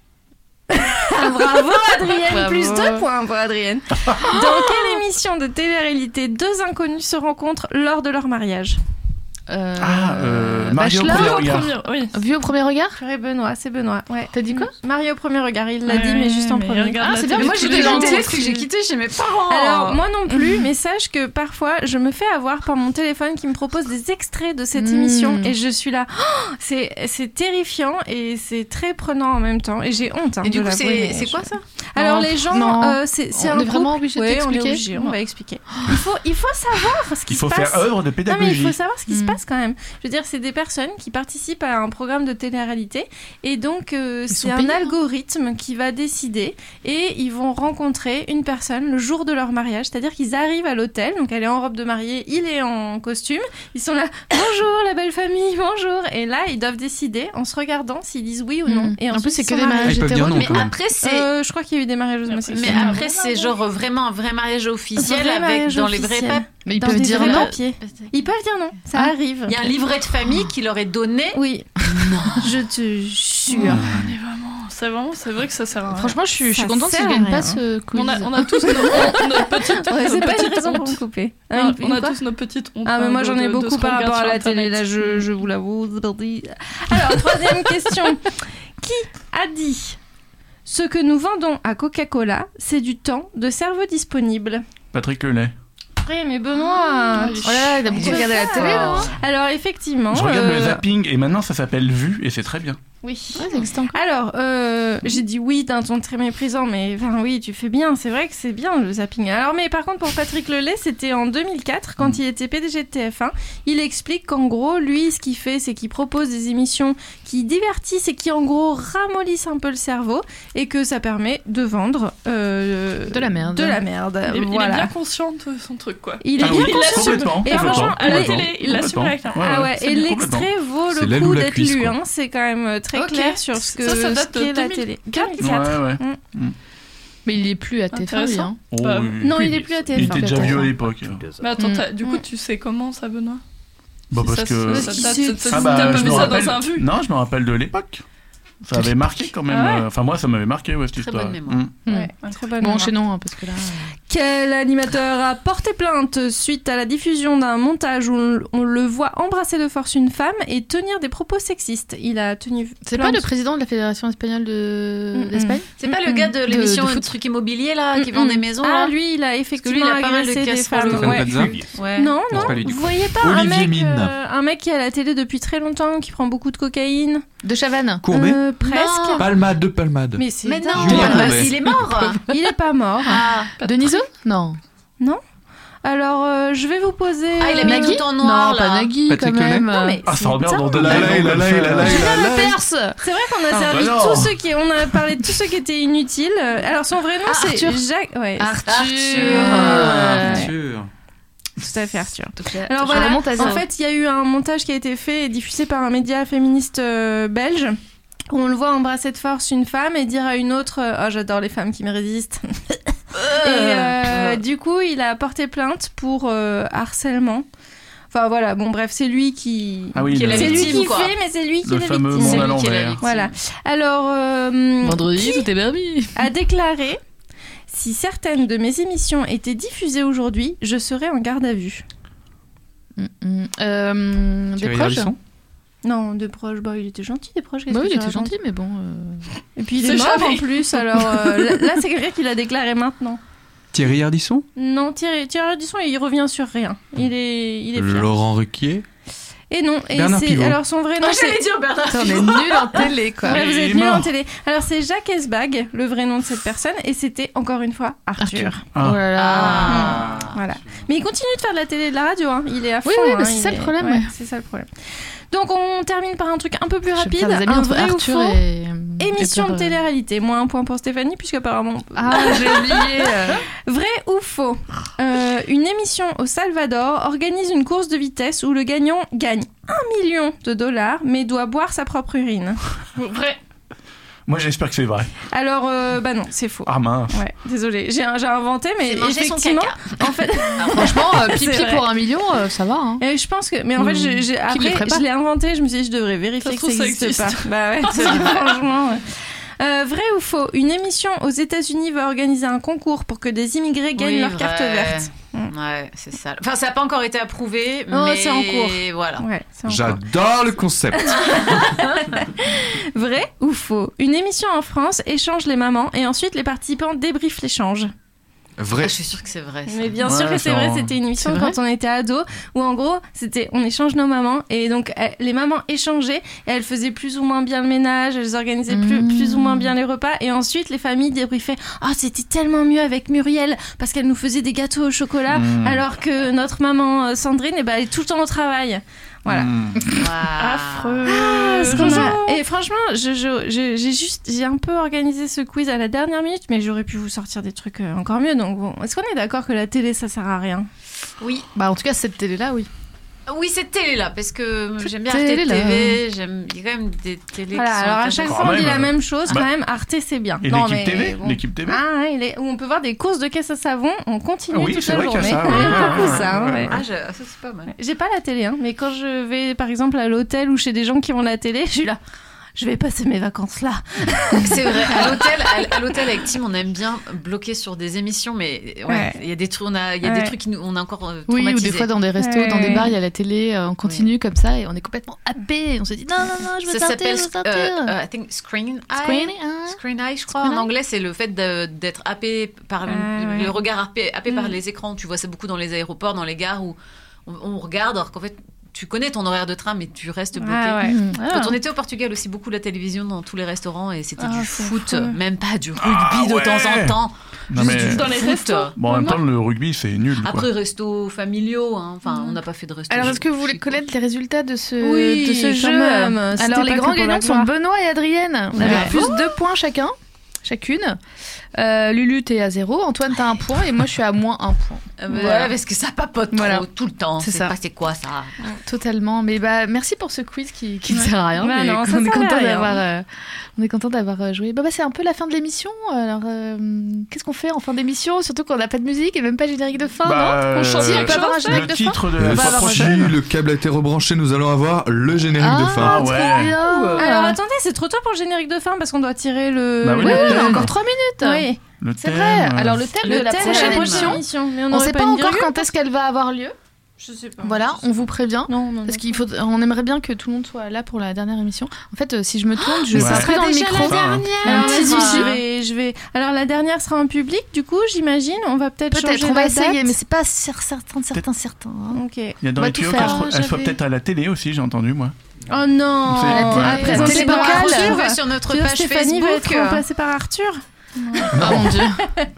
Bravo Adrienne, Bravo. Plus deux points pour Adrienne. Dans quelle émission de télé-réalité deux inconnus se rencontrent lors de leur mariage ? Euh, ah, euh, Mario au premier regard. Premier, oui. Vu au premier regard ? Frère Benoît, c'est Benoît. Ouais. T'as dit quoi ? Mario au premier regard, il l'a ouais, dit, mais juste en mais premier. Ah, c'est bien, mais moi j'étais gentille parce que j'ai quitté chez mes parents. Alors, moi non plus, mais sache que parfois, je me fais avoir par mon téléphone qui me propose des extraits de cette mmh. émission et je suis là. Oh, c'est, c'est terrifiant et c'est très prenant en même temps et j'ai honte. Hein, et du de coup, l'avouer, c'est, c'est je... quoi ça ? Alors Non. les gens, Non. euh, c'est, c'est On un est vraiment couple- obligé de Ouais, on est t'expliquer obligé, on Non. va expliquer. Il faut, il faut savoir ce qui Il faut se faire passe. œuvre de Non mais il pédagogie. faut savoir ce qui se Mm. passe quand même. Je veux dire, c'est des personnes qui participent à un programme de télé-réalité et donc euh, c'est sont un payés, hein. algorithme qui va décider et ils vont rencontrer une personne le jour de leur mariage, c'est-à-dire qu'ils arrivent à l'hôtel, donc elle est en robe de mariée, il est en costume, ils sont là, bonjour la belle famille, bonjour, et là ils doivent décider en se regardant s'ils disent oui ou non. Mm. Et En ensuite, plus, c'est ils que sont des mariés. mariages Ils peuvent dire hétéros. non, Mais quand même. après, c'est. Euh, je crois qu'il y a eu des mariages homosexuels. Mais après, c'est genre vraiment un vrai mariage officiel Vrai avec mariage dans les vrais officiel. papiers. Mais ils Dans peuvent des dire vrais non. papiers. Ils peuvent dire non, ça Ah. arrive. Il y a un livret de famille qui leur est donné. Oui. Je te jure. On est vraiment, c'est vraiment, c'est vrai que ça sert à rien. Franchement, je suis, je suis Ça contente si sert je à gagne rien. pas ce quiz. on a, on a tous nos, notre petite, Ouais, nos c'est pas une petites raison pour hontes. me couper. Ah, Une- on une a quoi tous nos petites hontes. Ah, mais hein, moi de- j'en ai de- de beaucoup ce qu'on par rapport à regarde la sur télé, là Internet. je, je vous l'avoue. Alors, troisième question. Qui a dit ce que nous vendons à Coca-Cola, c'est du temps de cerveau disponible? Patrick Lelay. Oui, mais Benoît. Oh là là, il a beaucoup regardé la télé, non Alors, effectivement. Je regarde le euh, zapping et maintenant ça s'appelle Vue et c'est très bien. Oui. Ouais, ça existe encore. Alors, euh, j'ai dit oui d'un ton très méprisant, mais enfin oui, tu fais bien, c'est vrai que c'est bien le zapping. Alors, mais par contre, pour Patrick Lelay, c'était en deux mille quatre, quand il était P D G de T F un. Il explique qu'en gros, lui, ce qu'il fait, c'est qu'il propose des émissions qui divertissent et qui, en gros, ramollissent un peu le cerveau et que ça permet de vendre euh, De la merde. De la merde. Il, est- il voilà. est bien conscient de son truc, quoi. Il est Ah bien oui, conscient. complètement, Et complètement, franchement, à la complètement, télé, il l'assume avec la- complètement. Ah ouais, c'est et bien, l'extrait vaut C'est le l'aile ou coup la d'être cuisse, lu. quoi. Hein. C'est quand même très Ok. clair sur ce que Ça, ça ce date de qu'est la deux mille télé. quatre. deux mille quatre. Ouais, ouais. Mm. Mais il est plus à T F un, lui. Intéressant. Hein. Oh, Bah, oui. Non, il est plus à T F un. Il était déjà T F un. vieux à l'époque. Mais attends, Mm. t'as- du coup, Mm. tu sais comment ça, Benoît? Bah, parce ça, que. ça, ça, Qui ça, c'est ça, Ah t'as bah, pas je vu me ça rappelle. dans un vu. Non, je me rappelle de l'époque. Ça avait marqué quand même. Ah ouais. euh, Enfin, moi, ça m'avait marqué, ouais, cette Très histoire. bonne mémoire. Mm. Mm. Ouais, très bonne Bon, mémoire. enchaînons, hein, parce que là. euh, Quel animateur a porté plainte suite à la diffusion d'un montage où on- on le voit embrasser de force une femme et tenir des propos sexistes? Il a tenu. C'est plainte. pas le président de la Fédération espagnole de... Mm, mm. d'Espagne C'est pas le gars de De- l'émission de de foot. truc immobilier là qui Mm, vend mm. des maisons Ah, là lui, il a Parce que lui, effectivement il a pas mal de agressé des casse pour femmes. le Ouais. Plaza. Ouais. Non, Non, non, c'est pas lui, du vous coup. voyez pas un Olivier mec, Mine. euh, un mec qui est à la télé depuis très longtemps, qui prend beaucoup de cocaïne. De Chavannes. Courbet. Euh, presque. Non. Palmade de palmade. Mais c'est Mais non, dingue. Julien bah, Courbet. il est mort. Il est pas mort. Ah, Denisot Non. Alors, euh, je vais vous poser. Ah, il a euh, mis tout en noir Non, pas là. Nagui, Patrick quand même. Non, mais Ah, c'est ça regarde dans dingue. de la La la la la la la Julien la. Lepers. C'est vrai qu'on a Ah, servi bah non. tous ceux qui, on a parlé de tous ceux qui étaient inutiles. Euh, Alors son vrai nom Ah, c'est Arthur. Jacques. Ouais, Arthur. Ah, Ouais. sûr. tout à fait Arthur. Alors Je voilà. remonte à En zéro. fait, il y a eu un montage qui a été fait et diffusé par un média féministe euh, belge. Où on le voit embrasser de force une femme et dire à une autre euh, oh j'adore les femmes qui me résistent. Et euh, du coup, il a porté plainte pour euh, harcèlement. Enfin voilà, bon bref, c'est lui qui, Ah oui, Qui est le, la c'est lui victime, qui quoi. fait, mais c'est lui qui le est la fameux victime. monde C'est à lui qui est la l'envers. victime. Voilà. Alors, euh, Vendredi, tout est permis. a déclaré si certaines de mes émissions étaient diffusées aujourd'hui, je serais en garde à vue. Mm, mm. Euh, des Thierry proches Ardisson. Non, des proches, bah il était gentil, des proches. qu'est-ce Bah que oui, il tu était racontes gentil, mais bon. euh, Et puis il C'est est mort jamais. en plus, alors euh, là, là, c'est quelqu'un qui l'a déclaré maintenant. Thierry Ardisson. Non, Thierry, Thierry Ardisson, il revient sur rien. Il est, il est fier. Laurent Ruquier. Et non, et Bernard c'est Pivot. alors son vrai nom Ah, c'est. j'allais dire Bernard. Putain, on est nuls en télé, quoi. Ouais, vous Il êtes est nuls en mort. télé. Alors c'est Jacques Esbag, le vrai nom de cette personne, et c'était encore une fois Arthur. Arthur. Ah. Oh là là. Ah. Voilà. Mais il continue de faire de la télé et de la radio, hein. Il est à fond. Oui, oui, hein. bah, c'est Il ça le est- problème, ouais, ouais. C'est ça le problème. Donc on termine par un truc un peu plus Je vais rapide. faire des amis Un entre vrai ou Arthur faux et. Émission et de Peur, euh, télé-réalité. Moins un point pour Stéphanie, puisqu'apparemment. Ah, j'ai oublié. euh. Vrai ou faux Euh, Une émission au Salvador organise une course de vitesse où le gagnant gagne un million de dollars, mais doit boire sa propre urine. Vrai. Moi, j'espère que c'est vrai. Alors, euh, bah non, c'est faux. Ah mince. Ouais, désolé, j'ai, j'ai inventé, mais C'est manger son effectivement, caca. en fait, Franchement, euh, C'est pipi vrai. pour un million, euh, ça va. Hein. Et je pense que, mais en fait, j'ai, j'ai- Qui après, le ferait pas je l'ai inventé, je me suis dit, je devrais vérifier Ça que se ça trouve, ça n'existe pas. existe. Bah ouais, c'est- franchement. Ouais. Euh, vrai ou faux Une émission aux États-Unis va organiser un concours pour que des immigrés gagnent Oui, leur vrai. carte verte. Ouais, c'est ça. Enfin, ça n'a pas encore été approuvé, Oh, mais c'est en cours. voilà. Ouais, c'est encore. J'adore le concept. Vrai ou faux Une émission en France échange les mamans et ensuite les participants débriefent l'échange. Vrai. Ah, je suis sûre que c'est vrai. Ça. Mais bien Ouais, sûr que c'est c'est vrai, en- c'était une émission C'est vrai quand on était ados où en gros, c'était on échange nos mamans et donc euh, les mamans échangeaient et elles faisaient plus ou moins bien le ménage, elles organisaient plus, Mmh. plus ou moins bien les repas et ensuite les familles débriefaient « Ah, c'était tellement mieux avec Muriel parce qu'elle nous faisait des gâteaux au chocolat Mmh. alors que notre maman euh, Sandrine, eh ben, elle est tout le temps au travail. » Voilà. Mmh. Affreux. Ah, ce qu'on a- Et franchement, je, je- je- j'ai juste, j'ai un peu organisé ce quiz à la dernière minute, mais j'aurais pu vous sortir des trucs euh, encore mieux. Donc bon, est-ce qu'on est d'accord que la télé ça sert à rien? Oui. Bah, en tout cas, cette télé-là, oui. Oui, cette télé-là, parce que j'aime bien Arte télé-là. T V, j'aime... il y a quand même des télés Voilà, qui sont alors à chaque intéressantes. fois on dit même, la même chose, bah- quand même, Arte c'est bien. Et Non, l'équipe mais T V bon. L'équipe T V Ah, ouais, il est- où on peut voir des courses de caisse à savon, on continue Ah oui, toute c'est la vrai qu'il y a journée. ça, Il y a ouais, beaucoup ouais, ça, hein, ouais, ouais. ouais. Ah, je... ça, c'est pas mal. J'ai pas la télé, hein, mais quand je vais par exemple à l'hôtel ou chez des gens qui ont la télé, je suis là. Je vais passer mes vacances là. C'est vrai, à l'hôtel, à, à l'hôtel avec Tim, on aime bien bloquer sur des émissions, mais ouais, Ouais. il y a des trucs, on a, il y a Ouais. des trucs qui nous, on a encore euh, Oui, ou traumatisés. des fois dans des restos, Ouais. dans des bars, il y a la télé, euh, on continue comme ça et on est complètement happé. On se dit non, non, non, je veux Ça sortir, s'appelle, je veux sortir. euh, euh, I think Screen Eye. Screen Eye. Screen Eye, je crois. Screen En Eye. anglais, c'est le fait de- d'être happé par le, Ah, ouais. le regard happé, happé par Mm. les écrans. Tu vois ça beaucoup dans les aéroports, dans les gares où on, on regarde, alors qu'en fait, tu connais ton horaire de train, mais tu restes bloqué. Ah ouais. Mmh. Quand Ah. on était au Portugal aussi, beaucoup la télévision dans tous les restaurants et c'était Ah, du c'est foot, affreux. même pas du rugby Ah, de ouais. temps en temps. Non, Juste mais- du Dans les foot. restos. Bon, en même temps, le rugby, c'est nul. quoi. Après, restos familiaux, hein. Enfin, on n'a pas fait de resto. Alors, est-ce que vous voulez connaître les résultats de ce, Oui, de ce quand jeu même. C'était Alors, pas les que grands pour la gagnants sont gloire. Benoît et Adrienne. On Ouais. avait plus deux points chacun, chacune. Euh, Lulu, t'es à zéro. Antoine, t'as un point. Et moi, je suis à moins un point. Euh, ouais, Voilà. parce que ça papote Voilà. trop, tout le temps. C'est C'est ça. pas c'est quoi ça. Totalement. Mais bah, merci pour ce quiz qui, qui ne Ouais. sert à rien. Bah mais non, ça on, est servait à content rien. d'avoir, euh, on est content d'avoir euh, joué. Bah, bah, c'est un peu la fin de l'émission. Alors, euh, qu'est-ce qu'on fait en fin d'émission? Surtout qu'on n'a pas de musique et même pas générique de fin, Bah, non? On chante, euh, on peut avoir un le générique de fin. titre de Euh, la fois bah, prochaine. si le câble a été rebranché, nous allons avoir le générique de fin. Ah ouais. Bien. Alors attendez, c'est trop tôt pour le générique de fin parce qu'on doit tirer le. Bah oui, Ouais, le on a thème. encore trois minutes. Oui. Le C'est thème, vrai. euh, Alors, le thème Le de la thème de prochaine la émission, émission. Mais on on ne aurait sait pas pas une encore virgule quand est-ce qu'elle va avoir lieu. Je sais pas. Voilà, on vous prévient. Non, non. Parce qu'il faut, on aimerait bien que tout le monde soit là pour la dernière émission. En fait, euh, si je me tourne, je Ouais. serai sera dans le déjà micro. la dernière. Un Alors, petit vas-y, souci. je vais, je vais. Alors la dernière sera en public, du coup, j'imagine. On va peut-être changer Peut-être, on va la essayer, date. mais c'est pas cer- certain, certain, certain. hein. Ok. Il y a dans On va les tout tuyaux faire. qu'elle soit- elle soit J'avais- peut-être à la télé aussi, j'ai entendu moi. Oh non. C'est- À ouais. présenter La télé par locale. Arthur. Retrouvez sur notre Tu veux que page Stéphanie va être Facebook. remplacée par Arthur. Oh mon dieu.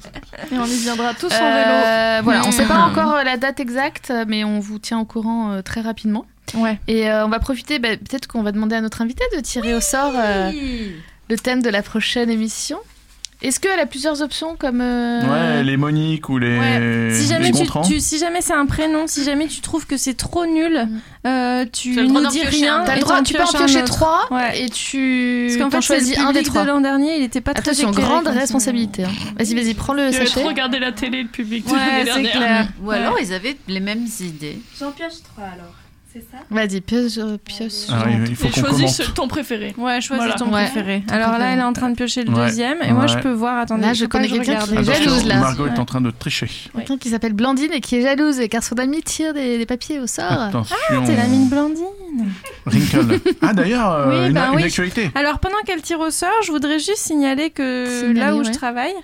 Et on y viendra tous en Euh, voilà, on sait pas Hmm. encore euh, la date exacte, mais on vous tient au courant euh, très rapidement. Ouais. Et euh, on va profiter, bah, peut-être qu'on va demander à notre invité de tirer au sort euh, le thème de la prochaine émission. Est-ce qu'elle a plusieurs options comme... euh, Ouais, les Monique ou les. Ouais. Si jamais, les tu, Gontran. tu- si jamais c'est un prénom, si jamais tu trouves que c'est trop nul, euh, tu Tu as le droit nous d'en dis piocher rien. un. T'as et le droit, t'en tu peux en pioches un piocher autre. trois Ouais. et tu Parce qu'en t'en fait, c'est choisis le un des public trois. de l'an dernier, il était pas très Attention, éclairé grande comme ça. responsabilité. hein. Vas-y, vas-y, prends le Il avait sachet. trop regardé la télé, le public de Ouais, l'année c'est dernière. clair. Ou alors, ils avaient les mêmes idées. J'en pioche trois alors, c'est ça? Vas-y, pioche, euh, pioche. Ah oui, il faut Et qu'on choisis commente. ton préféré. Ouais, choisis Voilà. ton Ouais. préféré. Ton Alors là, préféré. elle est en train de piocher le Ouais. deuxième, et moi je Ouais. peux voir. Attendez, Là, je faut pas connais que je quelqu'un regarde. qui est Attention, jalouse, là. Margot est Ouais. en train de tricher. Quelqu'un qui s'appelle Blandine et qui est jalouse car son ami tire des, des papiers au sort. Attention. T'es la mine Blandine. Wrinkle. Ah d'ailleurs, euh, Oui, une, bah une oui. actualité. Alors pendant qu'elle tire au sort, je voudrais juste signaler que Signaler, là où ouais. je travaille,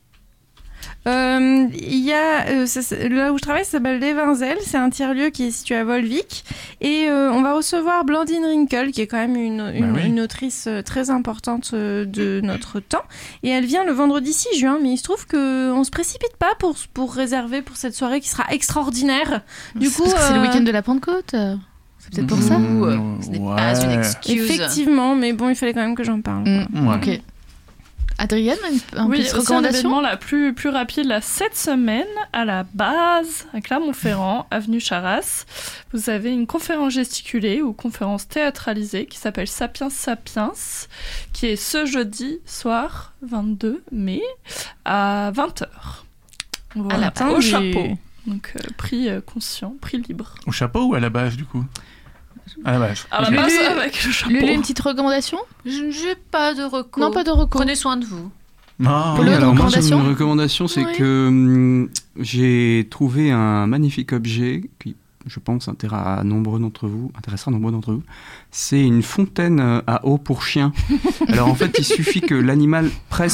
euh, il y a euh, ça, ça- là où je travaille, ça s'appelle Les Vinzelles, c'est un tiers-lieu qui est situé à Volvic, et euh, on va recevoir Blandine Wrinkle, qui est quand même une, une, Bah oui. une autrice euh, très importante euh, de notre temps, et elle vient le vendredi six juin, mais il se trouve que on se précipite pas pour pour réserver pour cette soirée qui sera extraordinaire. Du C'est coup, parce que c'est le euh, week-end de la Pentecôte. euh, C'est peut-être pour ça. Mmh, Ce n'est ouais. pas une excuse. effectivement, mais bon, il fallait quand même que j'en parle. Mm, Ouais. Ok. Adrienne, une, un Oui, petite aussi un recommandation événement la plus, plus rapide, là, cette semaine, à la base, à Clermont-Ferrand, avenue Charras, vous avez une conférence gesticulée ou conférence théâtralisée qui s'appelle Sapiens Sapiens, qui est ce jeudi soir, vingt-deux mai, à vingt heures. Voilà, À la fin au du- chapeau. Donc, euh, prix euh, conscient, prix libre. Au chapeau ou à la base du coup? À la base. À la Ok. base, Lulu- avec le chapeau. Lulu, une petite recommandation? Je n'ai pas de recours. Non, pas de recours. Prenez soin de vous. Non. Polo, Oui, une alors moi j'ai recommandation une recommandation, c'est Oui. que hum, j'ai trouvé un magnifique objet qui, je pense, intéressera nombreux d'entre vous. Intéressera nombreux d'entre vous. C'est une fontaine euh, à eau pour chien. Alors en fait, il suffit que l'animal presse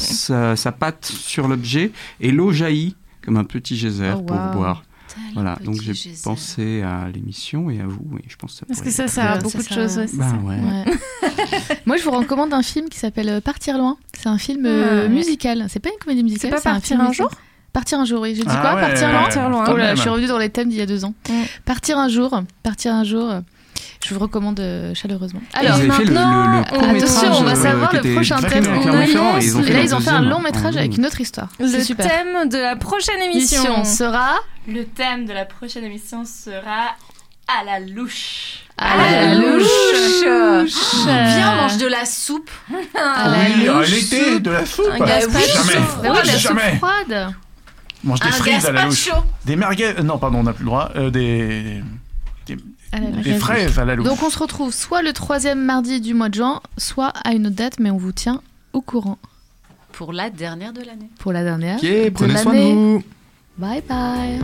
sa, sa patte sur l'objet et l'eau jaillit comme un petit geyser Oh, pour wow. boire. Tel Voilà, petit donc j'ai geyser. pensé à l'émission et à vous, et je pense que ça Parce pourrait que ça être sert à Ouais, beaucoup ça de sert à- choses. Ouais, c'est Ben ça. ouais. Ouais. Moi, je vous recommande un film qui s'appelle Partir loin. C'est un film euh, Ouais. musical. C'est pas une comédie musicale. C'est pas un Partir film un musical. jour Partir un jour, oui. J'ai dit Ah quoi ouais, Partir loin Partir loin. Oh là, Quand je suis même. revenue dans les thèmes d'il y a deux ans. Mm. Partir un jour. Partir un jour. Je vous recommande euh, chaleureusement. Ils avaient fait le, le, le attention, court-métrage on va euh, savoir qui le était prochain très thème. bien avec On Clermont-Ferrand, annonce- et ils ont Et fait là, le ils ont fait un deuxième long métrage en avec ligne. une autre histoire. C'est Le super. thème de la prochaine émission. Mission sera Le thème de la prochaine émission sera à la louche. à la louche. Viens, on mange de la soupe. À la Oui, à louche. l'été, de la soupe. Un gazpacho. Jamais. Mais oui, la soupe Jamais. froide. On mange des Un frites à la louche. gazpacho. Des merguez. euh, Non, pardon, on n'a plus le droit. Euh, des. Des, À la louche. des fraises à la louche. Donc on se retrouve soit le troisième mardi du mois de juin, soit à une autre date, mais on vous tient au courant Pour la dernière de l'année. pour la dernière. Ok, de prenez soin de l'année. vous. Bye bye.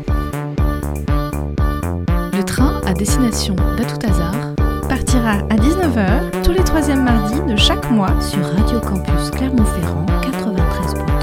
Le train à destination d'À tout hasard Partira à dix-neuf heures tous les troisièmes mardis de chaque mois Sur Radio Campus Clermont-Ferrand quatre-vingt-treize point